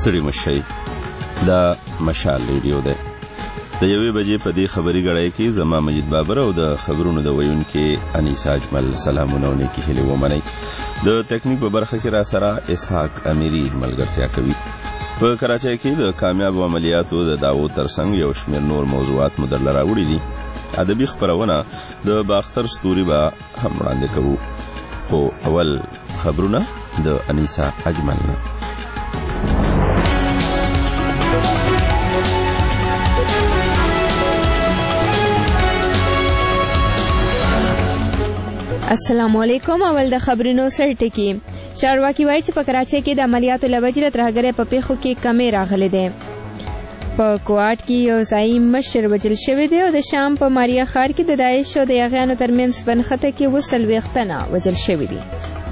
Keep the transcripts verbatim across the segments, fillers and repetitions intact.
ستړي مشئ. دا مشال ریډیو ده. د یوې بجې په دې خبري غړای کې زما مجید بابر او د خبرونو د ویونکو انیسا اجمل سلامونه او نیکی هیله ومنئ. د تکنیک په برخه کې را سره اسحاق امیری ملګرتیا کوي. په کراچۍ کې د کامیاب عملیاتو د داو ترڅنګ یو شمېر نور موضوعات مو درله راوړي دي. ادبي خبرونه د باختر ستوري به هم وړاندې کوو، خو اول خبرونه د انیسا اجمل نه. السلام علیکم. اول د خبرونو سرټکی. چارواکي وایي چې په کراچۍ کې د عملیاتو لوجې د ترهګرۍ په پیښو کې کمی راغلي دي. په کوټ کې یو ځایي مشر وژل شوی دی او د شام په ماریا ښار کې د داعش او د یاغیانو ترمنځ بنخته کې اووه څلوېښت تنه وژل شوي دي.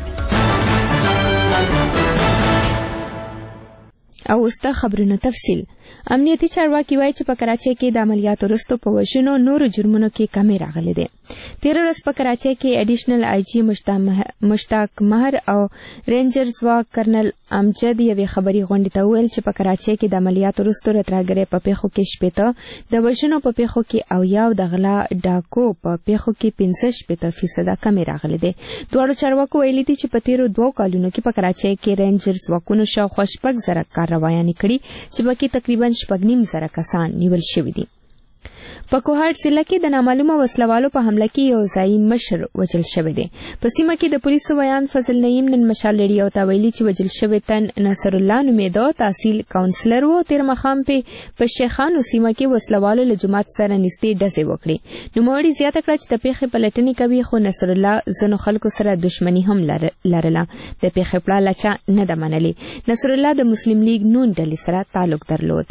او اوس د خبرونو تفصیل. امنیتي چارواکي وایي چې په کراچۍ کې د عملیاتو وروسته په وژنو نورو جرمونو کې کمی راغلي دي. تېره ورځ په کراچۍ کې اډیشنل آی جي مشتاق مهر او رینجر ځواک کرنل امجد یوې خبري غونډې ته وویل چې په کراچۍ کې د عملیاتو وروسته د ترهګرۍ په پیښو کې شپېته، د وژنو په پیښو کې اویا او د غلا ډاکو په پیښو کې پنځه شپېته فیصده کمی راغلي دي. دواړو چارواکو ویلي دي چې په تېرو دوو کالونو کې په کراچۍ کې رینجر ځواکونو شاوخوا شپږ زره کارروایانې کړي چې پکې تقریبا شپږ نیم زره کسان نیول شوي دي. په کوهاټ ضلع کې د نامعلومه وسلوالو په حمله کې یو ځایي مشر وژل شوی دی. په سیمه کې د پولیسو بیان فضل نعیم نن مشال ریډیو ته ویلي چې وژل شوی تن نصر الله نومېده، تحصیل کاونسلر و. تېر ماښام په شیخانو سیمه کې وسلوالو له جومات سره نږدې ډزې وکړې. نوموړي زیاته کړه چې د پیښې پلټنې کوي، خو نصر الله ځینو خلکو سره دښمني هم لرله. د پیښې پړه له چا نه ده منلې. نصر الله د مسلم لیگ نون ډلې سره تعلق درلود.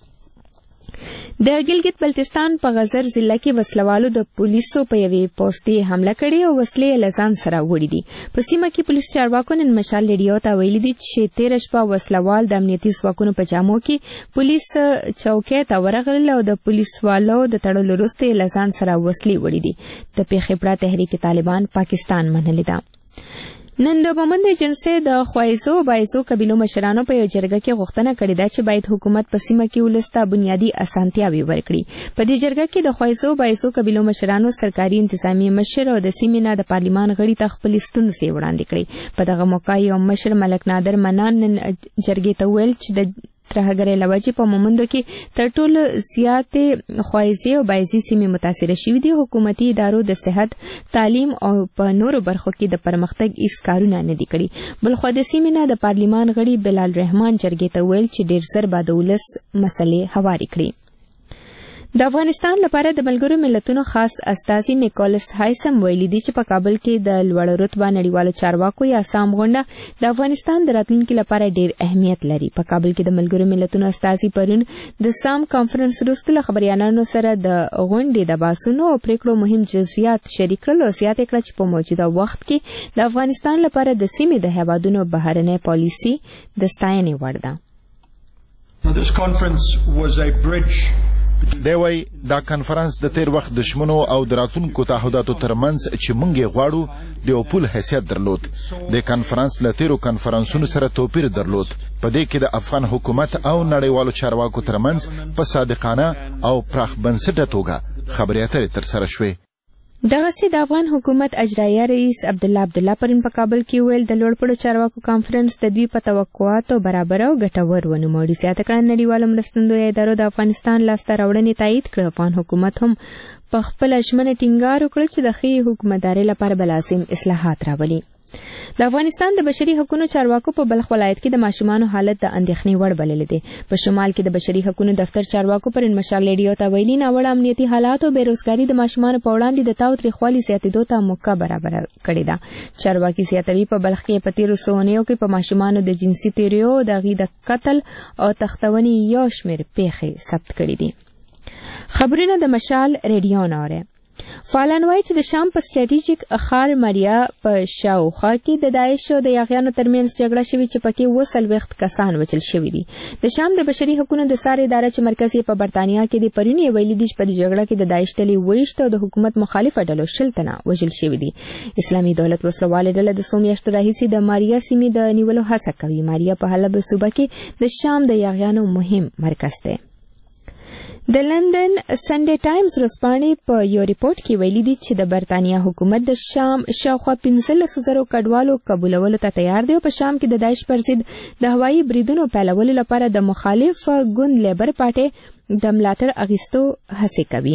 د ګلګت بلتستان په غزر ضلع کې وسلوالو د پولیسو په یوې پوستې حمله کړې او وسلې له ځان سره وړي دي. په سیمه کې پولیس چارواکو نن مشال ریډیو ته ویلي دي چې تېره شپه وسلوال د امنیتي ځواکونو په جامو کې پولیس چوکۍ ته ورغلل او د پولیسوالو د تړلو وروسته له ځان سره وسلې وړي دي. د پیښې پړه تحریک طالبان پاکستان منلې ده. نن د مومند ایجنسۍ د خوایزو او بایزو قبیلو مشرانو په یو جرګه کې غوښتنه کړې ده چې باید حکومت په سیمه کې ولس ته بنیادي اسانتیاوې ورکړي. په دې جرګه کې د خوایزو او بایزو قبیلو مشرانو سرکاري انتظامی مشر او د سیمې نه د پارلیمان غړي ته خپلې ستونزې وړاندې کړې. په دغه موقع یو مشر ملک نادر منان نن جرګې ته وویل چې د ترهګرۍ له وجې په مومندو کې تر ټولو زیاتې خوایزې او بایزي سیمې متاثره شوي دي. حکومتي ادارو د صحت، تعلیم او په نورو برخو کې د پرمختګ هیڅ کارونه نه دي کړي. بلخوا د سیمې نه د پارلیمان غړي بلال رحمان جرګې ته وویل چې ډېر زر به د ولس مسلې هوارې کړي. د افغانستان لپاره د ملګرو ملتونو خاص استازي نیکولس هایسم ویلي دي چې په کابل کې د لوړ رتبه نړیوالو چارواکو یا سام غونډه د افغانستان د راتلونکي لپاره ډېر اهمیت لري. په کابل کې د ملګرو ملتونو استازي پرون د سام کانفرنس وروسته له خبریالانو سره د غونډې د بحثونو او پریکړو مهم جزئیات شریک کړل او زیاته کړه چې په موجوده وخت کې د افغانستان لپاره د سیمې د هیوادونو بهرنۍ پالیسي د ستاینې وړ ده. دی وای دا کنفرانس د تیر وخت دشمنو او د راتلونکو تعهداتو ترمنځ چې موږ یې غواړو د یو پل حیثیت درلود. د کنفرانس له تیرو کنفرانسونو سره توپیر درلود. په دې کې د افغان حکومت او نړیوالو چارواکو ترمنځ په صادقانه او پراخ بنسټه توګه خبرې اترې ترسره شوې. دغسې د افغان حکومت اجرایه رئیس عبدالله عبدالله پرون په کابل کې ویل د لوړپوړو چارواکو کانفرنس د دوی په توقعاتو برابر او ګټور ونوموړي. زیاته کړه نړیوالو مرستندویه ادارو د افغانستان لاسته راوړنې تایید کړه. افغان حکومت هم په خپله ژمنه ټینګار وکړ چې د ښې حکومتدارۍ لپاره به لازم اصلاحات راولي. د افغانستان د بشري حقوقو چارواکو په بلخ ولایت کې د ماشومانو حالت د اندېښنې وړ بللی دی. په شمال کې د بشري حقوقو دفتر چارواکو پرون مشال ریډیو ته ویلي ناوړه امنیتي حالات او بېروزګاري د ماشومانو په وړاندې د تاوتریخوالي زیاتېدو ته موقع برابره کړې ده. چارواکي زیاتوي په بلخ کې په تېرو څو اونیو کې په ماشومانو د جنسي تېریو، د هغوی د قتل او تښتونې یو شمېر پیښې ثبت کړي دي. خبرونه د مشال ریډیو نه اورئ. فعالان وایي چې د شام په سټریټیژیک ښار مریا په شاوخوا کې د داعش او د یاغیانو ترمنځ جګړه شوې چې پکې اووه څلوېښت کسان وژل شوي دي. د شام د بشري حقوقو د څار اداره چې مرکز یې په برطانیا کې د پرون یې ویلي دي چې په دې جګړه کې د داعش ډلې ویشت او د حکومت مخالفه ډلو شل تنه وژل شوي دي. اسلامي دولت وسلوالې ډله د څو میاشتو راهیسې د ماریا سیمې د نیولو هڅه کوي. ماریا په حلب صوبه کې د شام د یاغیانو مهم مرکز دی. د لندن سنډے ټایمز ورځپاڼې په یو ریپورت کې ویلي دي چې د برطانیا حکومت د شام شاوخوا پنځلس زرو کډوالو قبولولو ته تیار دی او په شام کې د داعش پر ضد د هوایي بریدونو پیلولو لپاره د مخالف ګوند لیبر پارټۍ د ملاتړ اخیستو هڅې کوي.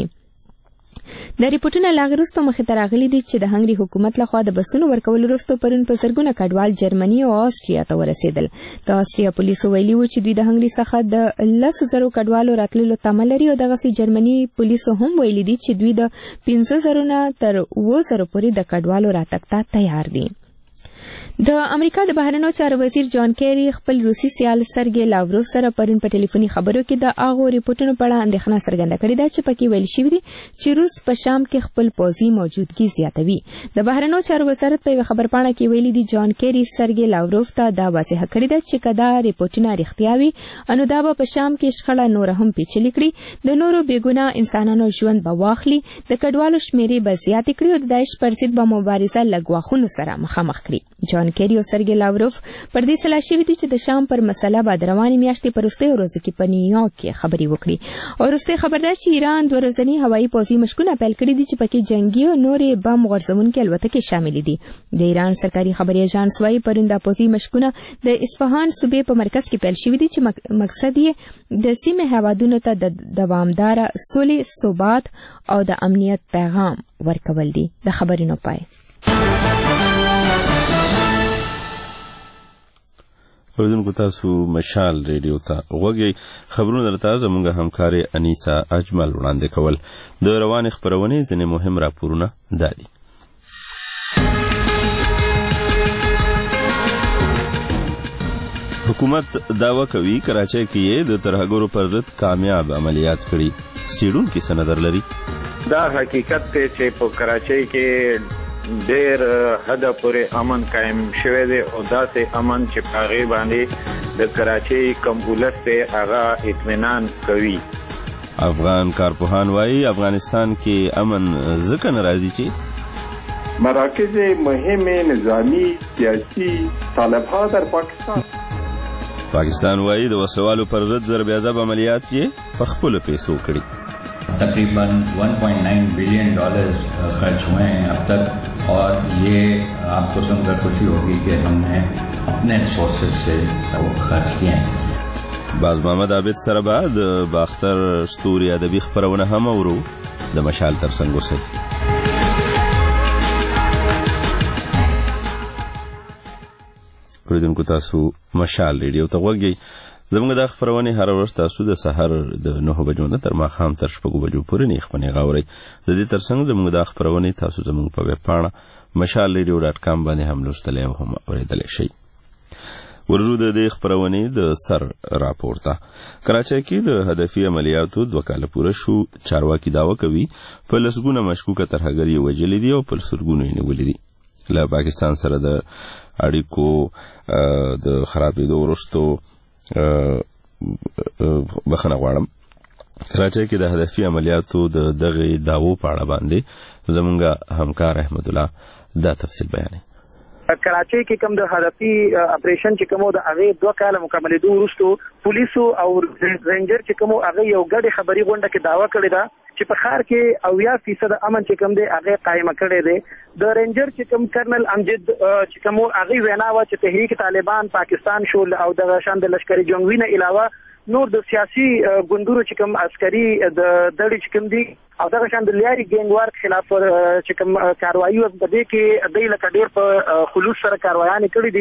د ریپورټونو لا وروسته مخې ته راغلي دي چې د هنګري حکومت لخوا د بسونو ورکولو وروسته پرون په زرګونه کډوال جرمني او آسټریا ته ورسېدل. د آسټریا پولیسو ویلي وو چې دوی د هنګري څخه د لس زرو کډوالو راتللو تمه لري او دغسې جرمني پولیسو هم ویلي دي چې دوی د پنځه زرو نه تر اووه زرو پورې د کډوالو راتګ ته تیار دي. د امریکا د بهرنیو چارو وزیر جان کیری خپل روسي سیال سرګي لاوروف سره پرون په ټلیفوني خبرو کې د هغو ریپورټونو په اړه اندېښنه څرګنده کړې ده چې پکې ویل شوي دي چې روس په شام کې خپل پوځي موجودګي زیاتوي. د بهرنیو چارو وزارت په یوه خبرپاڼه کې ویلي دي جان کیری سرګي لاوروف ته دا واضحه کړې ده چې که دا ریپورټونه رښتیا وي نو دا به په شام کې شخړه نوره هم پیچلې کړي، د نورو بېګناه انسانانو ژوند به واخلي، د کډوالو شمېرې به زیاتې کړي او د داعش پر ضد به مبارزه له ګواښونو سره مخامخ کړي. جان کیری او سرګي لاوروف پر دې سلا شوي دي چې د شام پر مسله به د روانې میاشتې په وروستیو ورځو کې په نیویارک کې خبرې وکړي. او وروستی خبر ده چې ایران دوه ورځني هوایي پوځي مشقونه پیل کړي دي چې پکې جنګي او نورې بم غورځونکې الوتکې شاملې دي. د ایران سرکاري خبري اژانس وايي پرون دا پوځي مشقونه د اصفهان صوبې په مرکز کې پیل شوي دي چې مقصد یې د سیمې هیوادونو ته د دوامداره سولې، ثبات او د امنیت پیغام ورکول دي. د خبرونو پای اوریدونکو تاسو مشال ریډیو ته غوږی خبرونه درته زموږ همکارې انیسا اجمل وړاندې کول. د روانې خپرونې ځینې مهم راپورونه دا دي. حکومت دعوه کوي کراچۍ کې یې د ترهګرو پر ضد کامیاب عملیات کړي. څېړونکي څه نظر لري؟ دا حقیقت دی چې په کراچۍ کې ډېر حده پورې امن قایم شوی دی او داسې امن چې په هغې باندې د کراچۍ کوم ولس دی هغه اطمینان کوي. افغان کارپوهان وایي افغانستان کې امن ځکه نه راځي چې مراکز مهم نظامی سیاسی طالبها در پاکستان. پاکستان وایي د وسوالو پر ضد ضرب عملیات یې په خپلو پیسو کړي. तकरीबन one point nine billion dollars खर्च हुए हैं अब तक और ये आपको सुनकर खुशी होगी कि हमने अपने रिसोर्सेज से वो खर्च किए हैं. باز محمد عابد سره به د باختر ستوري ادبي خپرونه هم اورو. د مشال تر څنګ اوسئ. اوریدونکو تاسو مشال ریډیو ته غوږی. زموږ د خپرونې هره ورځ تاسو د سحر د نهو بجو نه تر ماښام تر شپږو بجو پورې نیخ پنې غاورئ. د دې تر څنګ زموږ د خپرونې تاسو زموږ په ویب پاڼه مشال ریډیو ډاټ کام باندې هم لوستلی او هم اورېدلی شئ. ورځو د دې خپرونې د سر راپور ته. کراچۍ کې د هدفي عملیاتو دوه کاله پوره شو. چارواکي دعوه کوي په لسګونه مشکوکه ترهګر یې وژلي دي او په سلګونو یې نیولي دي. له پاکستان سره د اړیکو د خرابېدو وروستو بخښنه غواړم. کراچۍ کې د هدفي عملیاتو د دغې دعوو په اړه باندې زموږ همکار احمد الله دا تفصیل بیانوي. کراچۍ کې کوم د هدفي اپریشن چې کوم د هغې دوه کاله مکملېدو وروستو پولیسو او رینجر چې کوم هغه یو ګډې خبري غونډه کې دعوه کړې ده چې په ښار کې اویا فیصد امن چې کوم دی هغې قایمه کړی دی. د رینجر چې کوم کرنل امجد چې کوم هغې وینا وه چې تحریک طالبان پاکستان شو او دغه شان د لشکري جنګوي نه علاوه نور د سیاسي ګوندونو چې کوم عسکري د دړې چې کوم دي او دغه شان د لیاري ګینګ وار خلاف چې کوم کاروایي په دې کې دوی لکه ډېر په خلوص سره کاروایانې کړې دي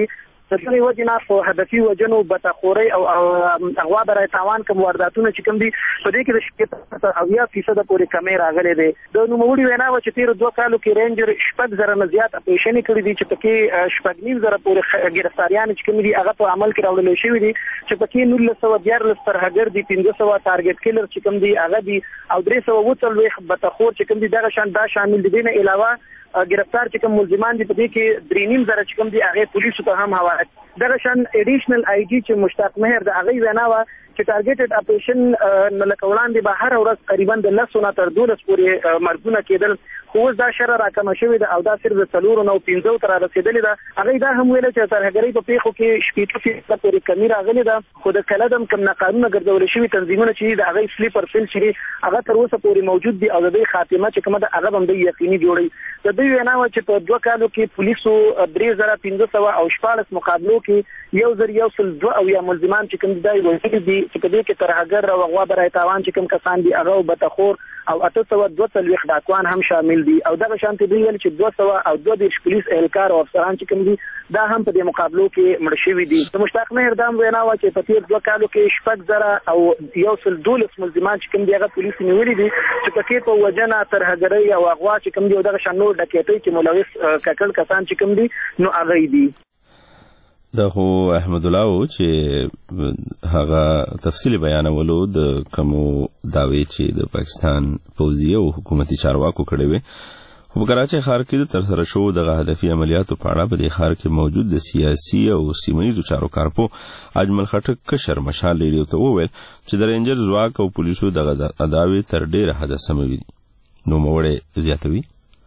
د دغې وجې نه په هدفي وجنو بتخورۍ او اغوا برای تاوان کوم وارداتونه چې کوم دي په دې کې د شپږ تر اویا فیصده پورې کمې راغلې دی. د نوموړي وینا وه چې تېرو دوه کالو کې رینجر شپږ زره نه زیات اپریشنې کړي دي چې پکې شپږ نیم زره پورې ګرفتاریانې چې کومې دي هغه په عمل کې راوړل شوي دي چې پکې نولس سوه دیارلس ترهګر دي، پنځه سوه ټارګټ کیلر چې کوم دي هغه دي او درې سوه اووه څلوېښت بتخور چې کوم دي دغه شان دا شامل دي. دې نه علاوه ګرفتار چې کوم ملزمان دي په دې کې درې نیم زره چې کوم دي هغې پولیسو ته هم حواله. دغه شان ایډیشنل آی جي چې مشتاق مهر د هغې وینا وه چې ټارګېټډ اپریشن نه لکه وړاندې به هره ورځ قریبا د لسو نه تر دولس پورې مرګونه کېدل، خو اوس دا شره راکمه شوې ده او دا صرف د څلورو نه پنځو ته رارسېدلې ده. هغوی دا هم ویله چې ترهګرۍ په پیښو کې شپېته فیصده پورې کمي راغلې ده، خو د کلدم کوم ناقانونه ګرځولې شوي تنظیمونه چې دي د هغوی سلیپر سیل چې دي هغه تر اوسه پورې موجود دي او د دوی خاتمه چې کومه ده هغه به هم دوی یقیني جوړوي. د دوی وینا وه چې په دوه کالو کې پولیسو درې زره پنځه سوه او شپاړس مقابلو کې یو زر یو سل دوه اویا ملزمان چې کوم دي دا وژلي دي چې په دې کې ترهګر او اغوا برای تاوان چې کوم کسان دي هغه او بتخور او اته سوه دوه څلوېښت ډاکوان هم شامل دي او دغه شانتې دوی ویل چې دوه سوه او دوه دېرش پولیس اهلکار او افسران چې کوم دي دا هم په دې مقابلو کې مړه شوي دي. د مشتاق مهر دا هم وینا وه چې په تېر دوه کالو کې شپږ زره او یو سل دولس ملزمان چې کوم دي هغه پولیسو نیولي دي چې پکې په وژنه ترهګرۍ او اغوا چې کوم دي او دغه شان نور ډکیتۍ کې ملوث ککړ کسان چې کوم دي نو هغه دي. دا خو احمد الله و چې هغه تفصیلی بیانولو د کومو دعوی چې د پاکستان پوځي او حکومتي چارواکو کړي وي. خو په کراچۍ ښار کې د ترسره شوو دغه هدفي عملیاتو په اړه په دې ښار کې موجود د سیاسي او سیمهییزو چارو کارپو اجمل خټک کشر مشال ریډیو ته وویل چې د رینجر ځواک او پولیسو دغه ادعاوې تر ډېره حده سمې دي. نوموړی زیاتوي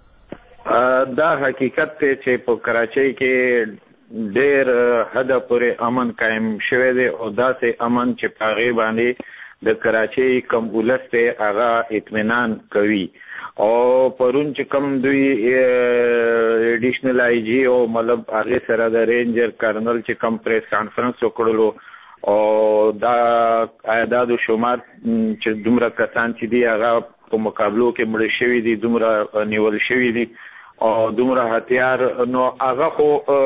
دا حقیقت دی چې په کراچۍ کې ډېر حده پورې امن قایم شوی دی او داسې امن چې په هغې باندې د کراچۍ کوم ولس دی هغه اطمینان کوي. او پرون چې کوم دوی ایډیشنل آی جي او مطلب هغې سره د رینجر کرنل چې کوم پریس کانفرنس وکړلو او دا اعداد و شمار چې دومره کسان چې دي هغه په مقابلو کې مړه شوي دي، دومره نیول شوي دي او دومره هتیار، نو هغه خو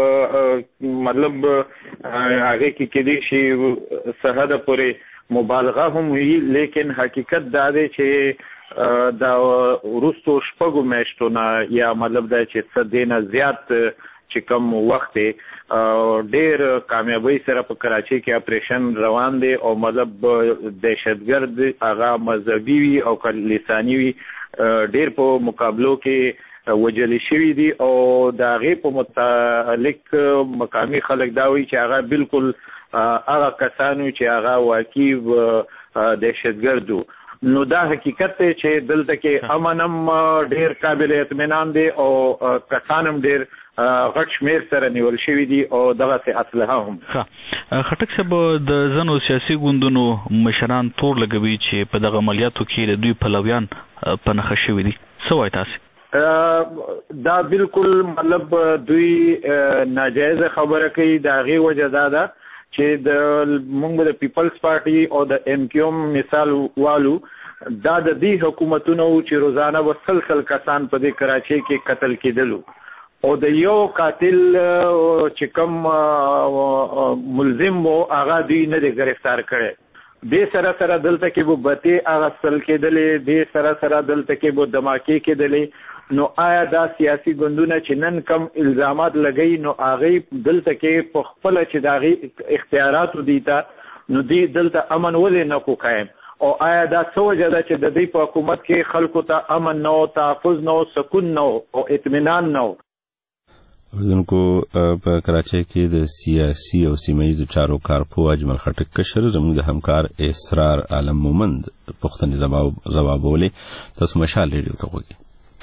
مطلب هغه کې کېدای شي څه حده پورې مبالغه هم وي، لیکن حقیقت دا دی چې دا وروستو شپږو میاشتو نه یا مطلب دا چې څه دی نه زیات چې کوم وخت ډېر کامیابۍ سره په کراچۍ کې اپریشن روان دی او مطلب دهشتګرد هغه مذهبي وي او که لساني وي ډېر په مقابلو کې وجل شوي دي او د هغې په متعلق مقامي خلک دا وایي چې هغه بالکل هغه کسانو چې هغه واقعي دهشتګرد وو. نو دا حقیقت دی چې دلته کې امن هم ډېر قابل اطمینان دی او کسان هم ډېر غټ شمېر سره نیول شوي دي او دغسې اسلحه هم. خټک صاحب د ځینو سیاسي ګوندونو مشران تور لګوي چې په دغه عملیاتو کې د دوی پلویان په نښه شوي دي، څه وایي تاسې؟ دا بالکل مطلب دوی ناجایزه خبره کوي. د هغې وجه دا ده چې د موږ د پیپلز پارټي او د ایم کیو ایم مثال والو دا د دې حکومتونو چې روزانه به سل سل کسان په دې کراچۍ کې قتل کېدلو او د یو قاتل چې کوم ملزم و هغه دوی نه دی ګرفتار کړی. دې سره سره دلته کې به بتې اغستل کېدلې، دې سره سره دلته کې به دماکې کېدلې. نو آیا دا سیاسي ګوندونه چې نن کم الزامات لګوي نو هغې دلته کې په خپله چې د هغې اختیاراتو دي ته نو دوی دلته امن ولې نه کو قایم او آیا دا څه وجه ده چې د دوی په حکومت کې خلکو ته امن نه و، تحفظ نه و، سکون نه و او اطمینان نه و؟ اوریدونکو په کراچۍ کې د سیاسي او سیمهییزو چارو کارپو اجمل خټک کشر زموږ د همکار اسرار عالم مومند پوښتنې ځوابولې. تاسو مشال ریډیو ته غوږی.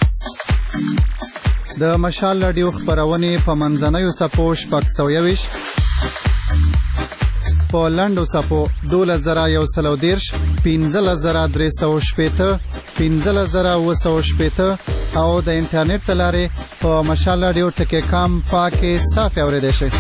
د مشال راډیو خپرونې په منځنیو څپو شپږ سوه یویشت، په لنډو څپو دولس زره یو سل او دېرش، پنځلس زره درې سوه شپېته، پنځلس زره اووه سوه شپېته او د انټرنیټ له لارې په مشال راډیو ټکي کام پاکې صافې اورېدی شئ.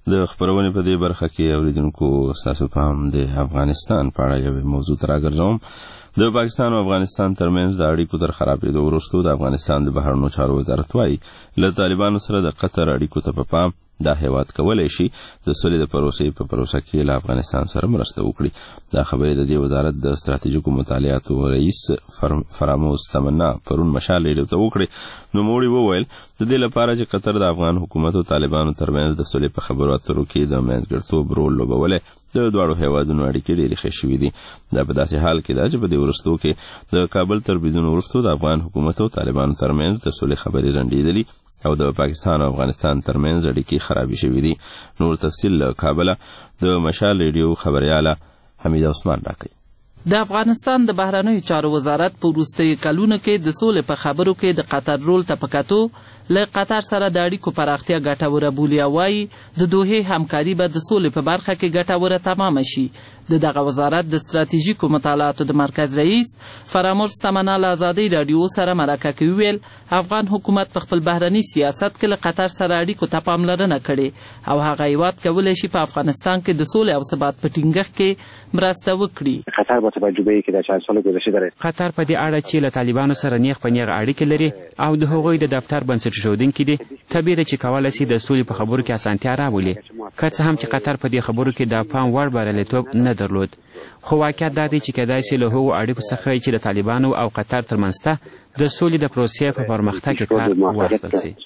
د خبرونې په دې برخه کې اوریدونکو ستاسو پام د افغانستان په اړه یوه موضوع ته راګرځوم. د پاکستان او افغانستان ترمنځ د اړیکو تر خرابېدو وروسته د افغانستان د بهرنیو چارو وزارت وايي له طالبانو سره د قطر اړیکو ته په پام دا هیواد کولی شي د سولې د پروسې په پروسه کې له افغانستان سره مرسته وکړي. دا خبرې د دې وزارت د ستراتیژیکو مطالعاتو رئیس فراموز تمنا پرون مشال ریډیو ته وکړي. نوموړي وویل د دې لپاره چې قطر د افغان حکومت او طالبانو ترمنځ د سولې په خبرو اترو کې د منځګړیتوب رول لوبولی د دواړو هیوادونو اړیکې ډېرې ښې شوي دي. دا په داسې حال کې ده چې په دې وروستو کې د کابل تر بریدونو وروسته د افغان حکومت او طالبانو ترمنځ د سولې خبرې رنډېدلي او د پاکستان او افغانستان ترمنځ اړیکې خرابې شوي دي. نور تفصیل له کابله د مشال ریډیو خبریاله حمیده عثمان راکوي. د افغانستان د بهرنیو چارو وزارت په وروستیو کلونو کې د سولې په خبرو کې د قطر رول ته په کتو له قطر سره د اړیکو پراختیا ګټوره بولي او وایي د دوحې همکاري به د سولې په برخه کې ګټوره تمامه شي. د دغه وزارت د ستراتیژیکو مطالعاتو د مرکز رئیس فرامرز تمنا له ازادۍ راډیو سره مرکه کې وویل افغان حکومت په خپل بهرني سیاست کې له قطر سره اړیکو ته پاملرنه کړې او هغه هیواد کولی شي په افغانستان کې د سولې او ثبات په ټینګښت کې مرسته وکړي. قطر با تجربه‌ای که در چند سال گذشته داره قطر په دې اړه چې له طالبانو سره نیغ په نیغ اړیکې لري او د هغوی د دفتر بنسټ ایښودونکي دي طبیعي ده چې کولی شي د سولې په خبرو کې اسانتیا راولي. که څه هم چې قطر په دې خبرو کې د پام وړ بریالیتوب نه درلود، خو واقعیت دا دی چې کیدای شي له هغو اړیکو څخه چې د طالبانو او قطر ترمنځ ته د سولې د پروسې په پرمختګ کې کار واخیستل شي.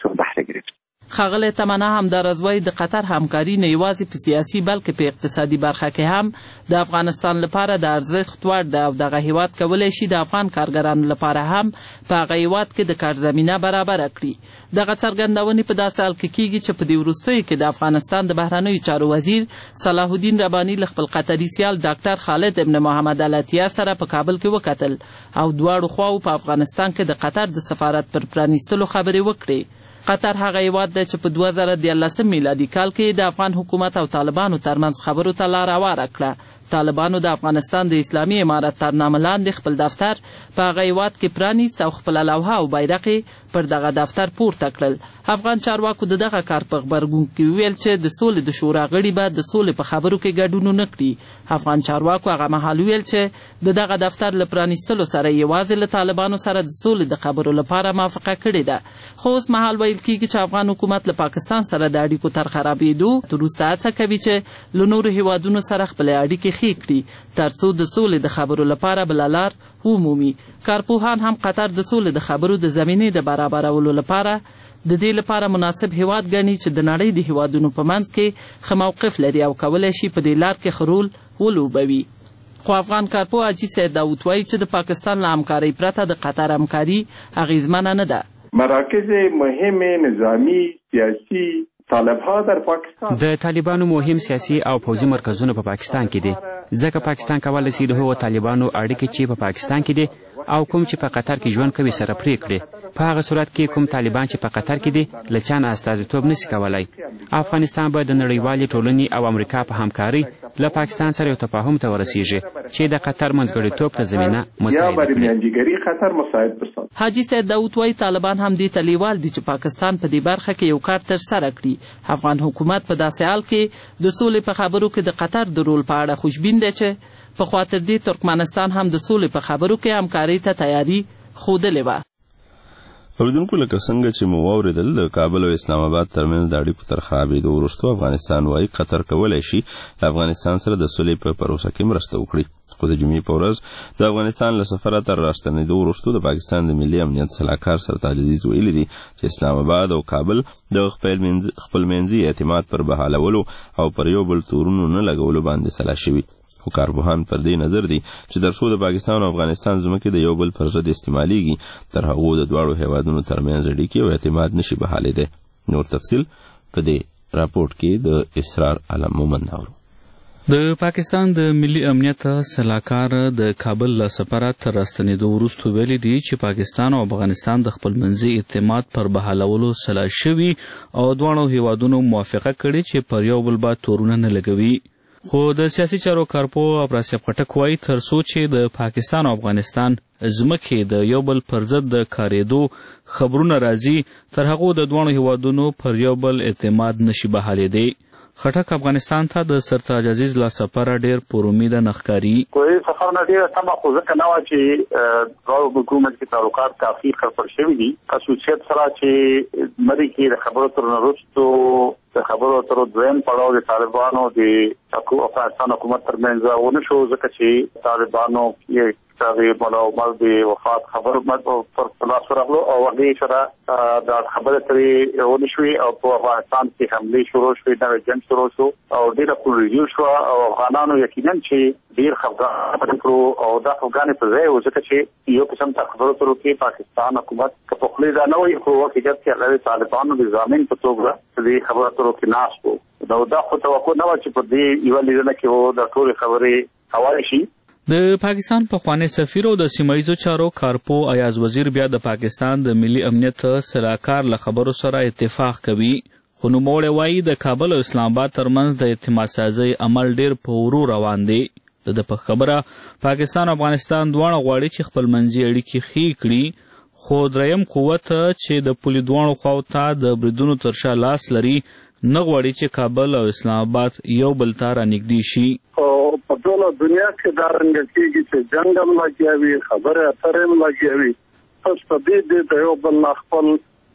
ښاغلی تمنا همداراز وایي د قطر همکاري نه یوازې په سیاسي بلکې په اقتصادي برخه کې هم د افغانستان لپاره د ارزښت وړ ده او دغه هیواد کولی شي د افغان کارګرانو لپاره هم په هغه هیواد کې د کار زمینه برابره کړي. دغه څرګندونې په داسې حال کې کیږي چې په دې وروستیو کې د افغانستان د بهرنیو چارو وزیر صلاح الدین رباني له خپل قطري سیال ډاکټر خالد ابن محمد العطیه سره په کابل کې وکتل او دواړو خواو په افغانستان کې د قطر د سفارت پر پرانیستلو خبرې وکړې. قطر هغه هیواد دی چې په دوه زره دیارلسم میلادي کال کې د افغان حکومت او طالبانو ترمنځ خبرو ته لار هواره کړه. طالبانو د افغانستان د اسلامي امارت تر نامه لاندې خپل دفتر په هغه هیواد کې پرانیست او خپله لوحه او بیرغ یې پر دغه دفتر پورته کړل. افغان چارواکو د دغه کار په غبرګون کې وویل چې د سولې د شورا غړي به د سولې په خبرو کې ګډون ونه کړي. افغان چارواکو هغه مهال وویل چې د دغه دفتر له پرانیستلو سره یوازې له طالبانو سره د سولې د خبرو لپاره موافقه کړې ده. خو اوس مهال ویل کیږي چې افغان حکومت له پاکستان سره د اړیکو تر خرابېدو وروسته هڅه کوي چې له نورو هیوادونو سره خپلې اړیکې ښې کړي تر څو د سولې د خبرو لپاره بله لار ومومي. کارپوهان هم قطر د سولې د خبرو د زمینې د برابرولو لپاره د دې لپاره مناسب هیواد ګڼي چې د نړۍ د هیوادونو په منځ کې ښه موقف لري او کولی شي په دې لار کې ښه رول ولوبوي. خو افغان کارپوه حاجي سید داود وایي چې د پاکستان له همکارۍ پرته د قطر همکاري اغیزمنه نه ده. مراکز مهم نظامی سیاسی طالبها در پاکستان د طالبانو مهم سیاسي او پوځي مرکزونه په پاکستان کې دي ځکه پاکستان کولی شي د هغو طالبانو اړیکې چې په پاکستان کې دي او کوم چې په قطر کې ژوند کوي سره پرې کړي. په هغه صورت کې کوم طالبان چې په قطر کې دي له چا نه استازیتوب نشي کولی. افغانستان به د نړیوالې ټولنې او امریکا په همکارۍ له پاکستان سره یو تفاهم ته ورسیږي چې د قطر منځګړیتوب ته زمینه مساعد کړي. حاجي سید داود وایي طالبان هم دې ته لیوال دي چې پاکستان په دې برخه کې یو کار ترسره کړي. افغان حکومت په داسې حال کې د سولې په خبرو کې د قطر د رول په اړه خوشبین دی چې په خاطر دې ترکمنستان هم د سولې په خبرو کې همکارۍ ته تیاری ښودلې وه. اوریدونکو لکه څنګه چې مو واورېدل د کابل او اسلام آباد ترمنځ د اړیکو تر خرابېدو وروسته افغانستان وایي قطر کولی شي له افغانستان سره د سولې په پروسه کې مرسته وکړي. خو د جمعې په ورځ د افغانستان له سفره تر راستنېدو وروسته د پاکستان د ملي امنیت سلاکار سرتاج عزیز ویلي دي چې اسلام آباد او کابل د خپلمنځي اعتماد پر بحالولو او پر یو بل تورونو نه لګولو باندې سلا شوي. خو کارپوهان پر دې نظر دي چې تر څو د پاکستان او افغانستان ځمکې د یو بل پر ضد استعمالیږي تر هغو د دواړو هیوادونو ترمنځ اړیکې او اعتماد نشي بحالېدی. نور تفصیل په دې راپورټ کې د اسرار علم مومند اورو. د پاکستان د ملي امنیت سلاکار د کابل له سفره تر راستنېدو وروسته ویلي دي چې پاکستان او افغانستان د خپلمنځي اعتماد پر بحالولو سلا شوي او دواړو هیوادونو موافقه کړې چې پر یو بل به تورونه نه لګوي. خو د سیاسي چارو کارپوه ابراسیب خټک وایي تر څو چې د پاکستان او افغانستان ځمکې د یو بل پر ضد د کارېدو خبرونه راځي تر هغو د دواړو هیوادونو پر یو بل اعتماد نشي بحالېدی. خټک افغانستان ته د سرتاج عزیز لا سفر ډیر پر امید نخکاری کوئی سفر نه ډیر سم خو ځکه نه و چې راو حکومت کې تعلقات کافي خرڅ شوي دي خصوصیت سره چې مری کې د خبرو تر وروسته د خبرو تر دویم پړاو د طالبانو د افغانستان حکومت ترمنځ ونه شو ځکه چې طالبانو یې چې مولا عمر د وفات خبر مت پر خلاص راغلو او هغه سره د خبره ترې ونه شوې او په افغانستان کې حمله شروع شوې دا جنگ شروع شو او ډیره پولیسو شو او افغانانو یقینا چې ډیر خبره کړو او دا افغان په ځای و ځکه چې یو قسم ته خبرو تر کې پاکستان حکومت په خپل ځای نه وي خو وکړي چې هغه طالبانو د ضامن په توګه د خبرو تر کې ناس وو نو دا خو توقع نه و چې په دې یو لیدنه کې وو د ټول خبرې حواله شي د پاکستان پخوانی سفیر او د سیمایي چارو کارپو ایاز وزیر بیا د پاکستان د ملي امنیت سلاکار له خبرو سره اتفاق کوي خو نوموړی وایي د کابل او اسلام آباد ترمنځ د اعتماد سازۍ عمل ډیر په ورو روان دی د په خبره پاکستان او افغانستان دواړه غواړي چې خپل منځي اړیکې ښې کړي خو دریم قوت چې د پولي دواړو خواو ته د بریدونو تر شا لاس لري نه غواړي چې کابل او اسلام آباد یو بل ته رانږدې شي په ټوله دنیا کې دا رنګ کېږي چې جنګ هم لګیا وي خبرې اترې هم لګیا وي پس په دې د یو بل نه خپل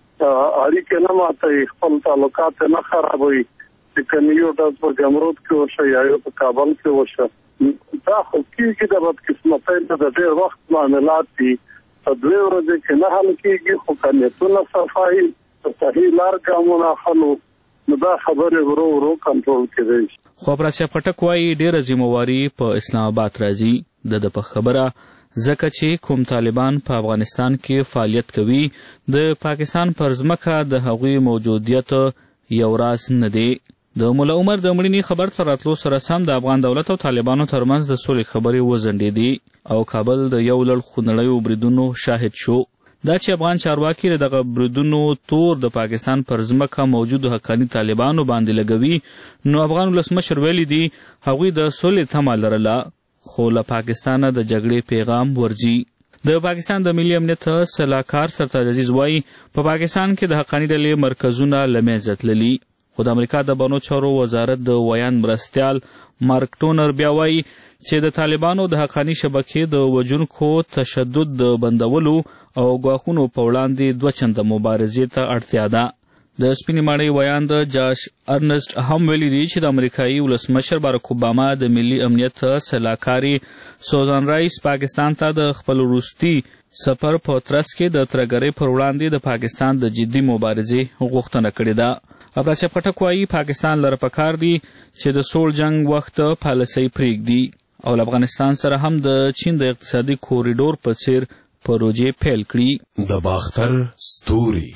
اړیکې نه ماتوي خپل تعلقات نه خرابوي چې که یو ډز په جمرود کې وشي یا یو په کابل کې وشي دا خو کېږي د بدقسمتۍ نه د ډېر وخت معاملات دي په دوې ورځې کې نه حل کېږي خو که نیتونه صفایي په صحیح لار ګامونه اخلو نو دا خبرې ورو ورو کنټرول کېدی شي خو افراطیه پټک وایي ډېره ذمهواري په اسلام آباد راځي د ده په خبره ځکه چې کوم طالبان په افغانستان کې فعالیت کوي د پاکستان پر ځمکه د هغوی موجودیت یو راز نه دی د مولا عمر د مړینې خبر ته راتلو سره سم د افغان دولت او طالبانو ترمنځ د سولې خبرې وځنډېدې او کابل د یو لړ خونړیو بریدونو شاهد شو دا چې افغان چارواکي د دغه بریدونو تور د پاکستان پر ځمکه موجودو حقاني طالبانو باندې لګوي نو افغان ولسمشر ویلي دي هغوی د سولې تمه لرله خو له پاکستانه د جګړې پیغام ورځي د پاکستان د ملي امنیت سلاکار سرتاج عزیز وایي په پاکستان کې د حقاني ډلې مرکزونه له منځه تللي خو د امریکا د بانو چارو وزارت د ویان مرستیال مارک ټونر بیا وایي چې د طالبانو د حقاني شبکې د وژونکو تشدد د بندولو او ګواښونو په وړاندې دوه چنده مبارزې ته اړتیا ده د سپینې ماڼۍ ویان د جاش ارنسټ هم ویلي دي چې د امریکایي ولسمشر باراک اوباما د ملي امنیت سلاکاري سوزان رایس پاکستان ته د خپل وروستي سفر په ترڅ کې د ترهګرۍ پر وړاندې د پاکستان د جدي مبارزې غوښتنه کړې ده افراطیه پټک وایي پاکستان لره پکار دی چې د سوړ جنګ وخت پالیسۍ پرېږدي او له افغانستان سره هم د چین د اقتصادي کوریډور په څیر پروژې پیل کړي د باختر ستوري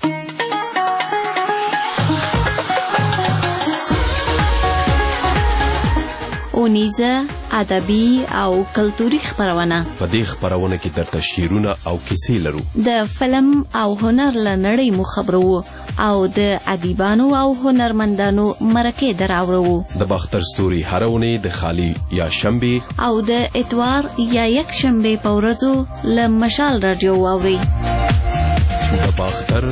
اونیزه ادبي او کلتوري خبرونه په دې خبرونه کې درته شعرونه او کیسې لرو د فلم او هنر له نړۍ مو خبرو او د ادیبانو او هنرمندانو مرکې دراوړو د باختر ستوري هره اونۍ د خالی یا شنبه او د اتوار یا یک شنبه په ورځو له مشال رادیو واوري د باختر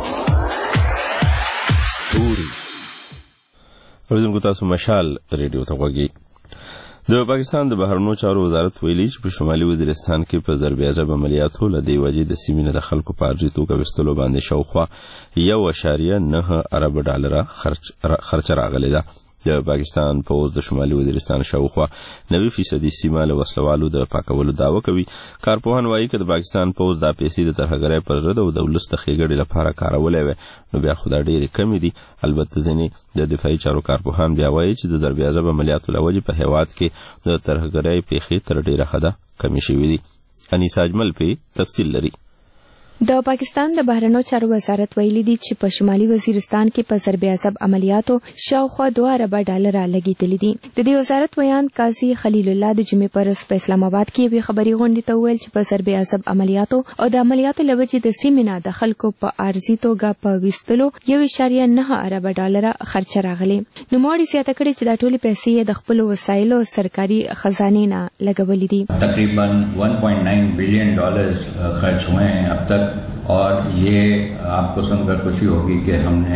ستوري اوریدونکو تاسو مشال ریډیو ته غوږی د پاکستان د بهرنیو چارو وزارت ویلي چې په شمالي وزیرستان کې په ضرب عجب عملیاتو له دې وجې د سیمې نه د خلکو په ارجي توګه ویستلو باندې شاوخوا یو اعشاریه نه ارب ډالره خرچ راغلی ده د پاکستان پوځ د شمالي وزیرستان شاوخوا نوي فیصدي سیمه له وسلوالو د پاکولو دعوه کوي کارپوهان وایي چې د پاکستان پوځ دا پیسې د ترهګرۍ پر ضد او د ولس د ښېګړې لپاره کارولې وې نو بیا خو دا ډېرې کمې دي البته ځینې د دفاعي چارو کارپوهان بیا وایي چې د ضرب عجب عملیاتو له وجې په هېواد کې د ترهګرۍ پیښې تر ډېره حده کمې شوي دي انیسا اجمل پې تفصیل لري د پاکستان د بهرنیو چارو وزارت ویلي دي چې په شمالي وزیرستان کې په ضرب عجب عملیاتو شاوخوا دوه اربه ډالر لګیدلي دي د دې وزارت بیان قاضي خلیل الله د جمعې پر ورځ په اسلام آباد کې یوې خبري غونډې ته وویل چې په ضرب عجب عملیاتو او د عملیاتو له وجې د سیمې نه د خلکو په عارضي توګه په ویستلو یو اعشاریه نه اربه ډالر خرچ راغلي نوموړي زیاته کړې چې دا ټولې پیسې د خپلو وسایلو سرکاري خزانې نه لګولې دي تقریباً ون پوائنٹ نائن بلین ڈالرز خرچ ہوئے ہیں اب تک اور یہ آپ کو سن کر خوشی ہوگی کہ ہم نے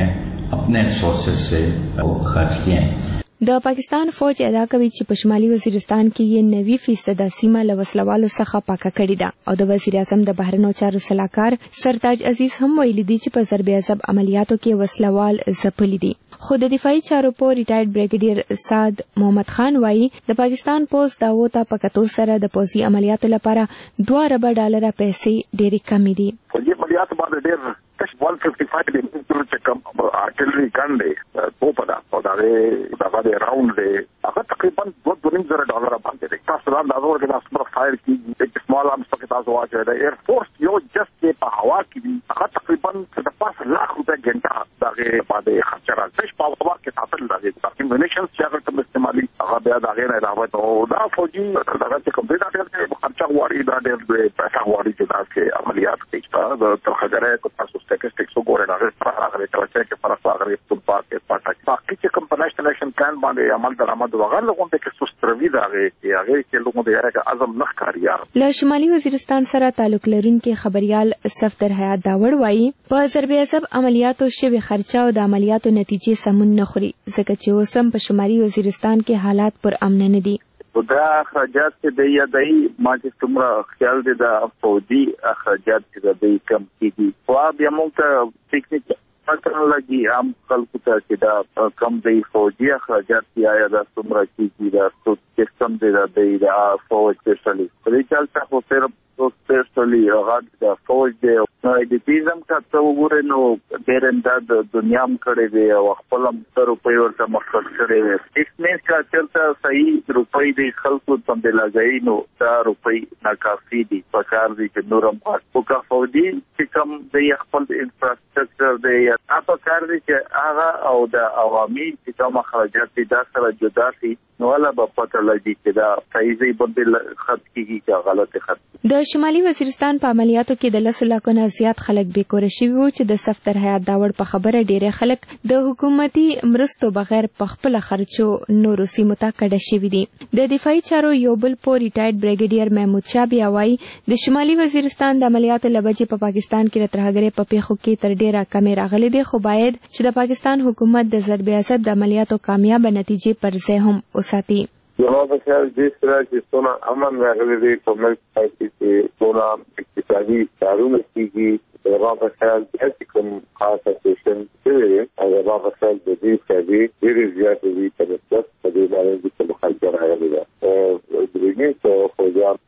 अपने सोर्सेज से वो खर्च किए हैं। د پاکستان فوج ادعا کوي چې په شمالي وزیرستان کې یې نوي فیصد سیمه له وسلوالو څخه پاکه کړې ده او د وزیر اعظم د بهرنیو چارو سلاکار سرتاج عزیز هم ویلي دي چې په ضرب عذاب عملیاتو کې وسلوال ځپلي دي. خو د دفاعي چارو په ریټایرډ بریګیډیر سعد محمد خان وایي د پاکستان پوز داوو ته په کتو سره د پوزي عملیاتو لپاره دوه اربه ډالره پیسې ډېرې کمې دي. فوجي عملیات باندې ډېر تش one fifty-five د چې کوم ارټلري ګن دی په پدا او دا دا د راوند دی هغه تقریبا دوه دوه نیم زره ډالر باندې دی. تاسو دا د اور کې تاسو پر فایر کې د سمال ارمز په تاسو واچوي د ایر فورس یو جست په هوا کې دی هغه تقریبا د پاس لاکھ روپے ګنټه دا باندې خرچ راځي په هوا کې تاسو لګي تاسو منیشنز چې هغه تم استعمالي هغه بیا دا غیر علاوه او دا فوجي دا چې کوم دا ډېر خرچه غواړي دا ډېر پیسې غواړي چې دا کې عملیات کوي دا تر خبره کو تاسو سټیټسټکس وګورئ دا هغه ترڅه کې فرق هغه په پاک کې پټه باقي چې کوم پناشنل اکشن پلان باندې عمل درآمد وغیرہ لغون ته کې سستروي دا هغه هغه چې لغون د یاره اعظم نخ کاریار له شمالي وزیرستان سره تعلق لرونکي خبريال صفدر حیات داوړ وایي په ضرب عذاب عملیاتو شوی خرچه او د عملیاتو نتیجې سمون نه خوري ځکه چې اوسم په شمالي وزیرستان کې حالات پر امن نه دي. دا اخراجات چې د یادای ما چې څومره خیال دي د فوجي اخراجات چې د کم کیږي خو بیا موږ ته ټیکنیک پاتره لګي عام خلکو ته چې دا کم دی فوجي اخراجات یا د څومره کیږي دا څه سیستم دی د فوج سپیشلی په چلته خو صرف سپیشلی هغه د فوج دی د پیزم کا څو وګورئ نو ډېر د دنیا م کړي دی او خپل ستر روپۍ ورته مخکړ کړي دی اس مینس کا چلته صحیح روپۍ دی خلکو ته د لګای نو دا روپۍ ناکافي دي پکار دي چې نورم او کا فوجي چې کوم د خپل انفراستراکچر دی یا پکار دي چې هغه او د عوامي چې کوم اخراجات دي دا سره جدا شي نو ولا په پته لګي چې دا صحیح ځای باندې خط کیږي چې غلط خط. د شمالي وزیرستان په عملیاتو کې د لس لکو نه زیات خلک بیکوره شوي وو چې د صفدر حیات داوړ په خبره ډېری خلک د حکومتي مرستو بغیر په خپل خرچو نورو سیمو ته کډه شوي دي. د دفاعي چارو یو بل په ریټایرډ بریګیډیر محمود شاه بیا وایي د شمالي وزیرستان د عملیاتو له وجې په پاکستان کې د ترهګرۍ په پیښو کې تر ډېره کمې راغلي دي خو باید چې د پاکستان حکومت د ضرب عذاب د عملیاتو کامیابه نتیجې پر ځای هم وساتي. زما په خیال جس طرح چې څونه امن راغلی دی په ملک کې چې څونه اقتصادي کارونه کېږي زما په خیال چې کوم خاصه سیشن شوی دی زما په خیال د دې سړي ډېرې زیاتې دي په نسبت په دې باندې چې مخالفت راغلی ده او د دې څو فوجیان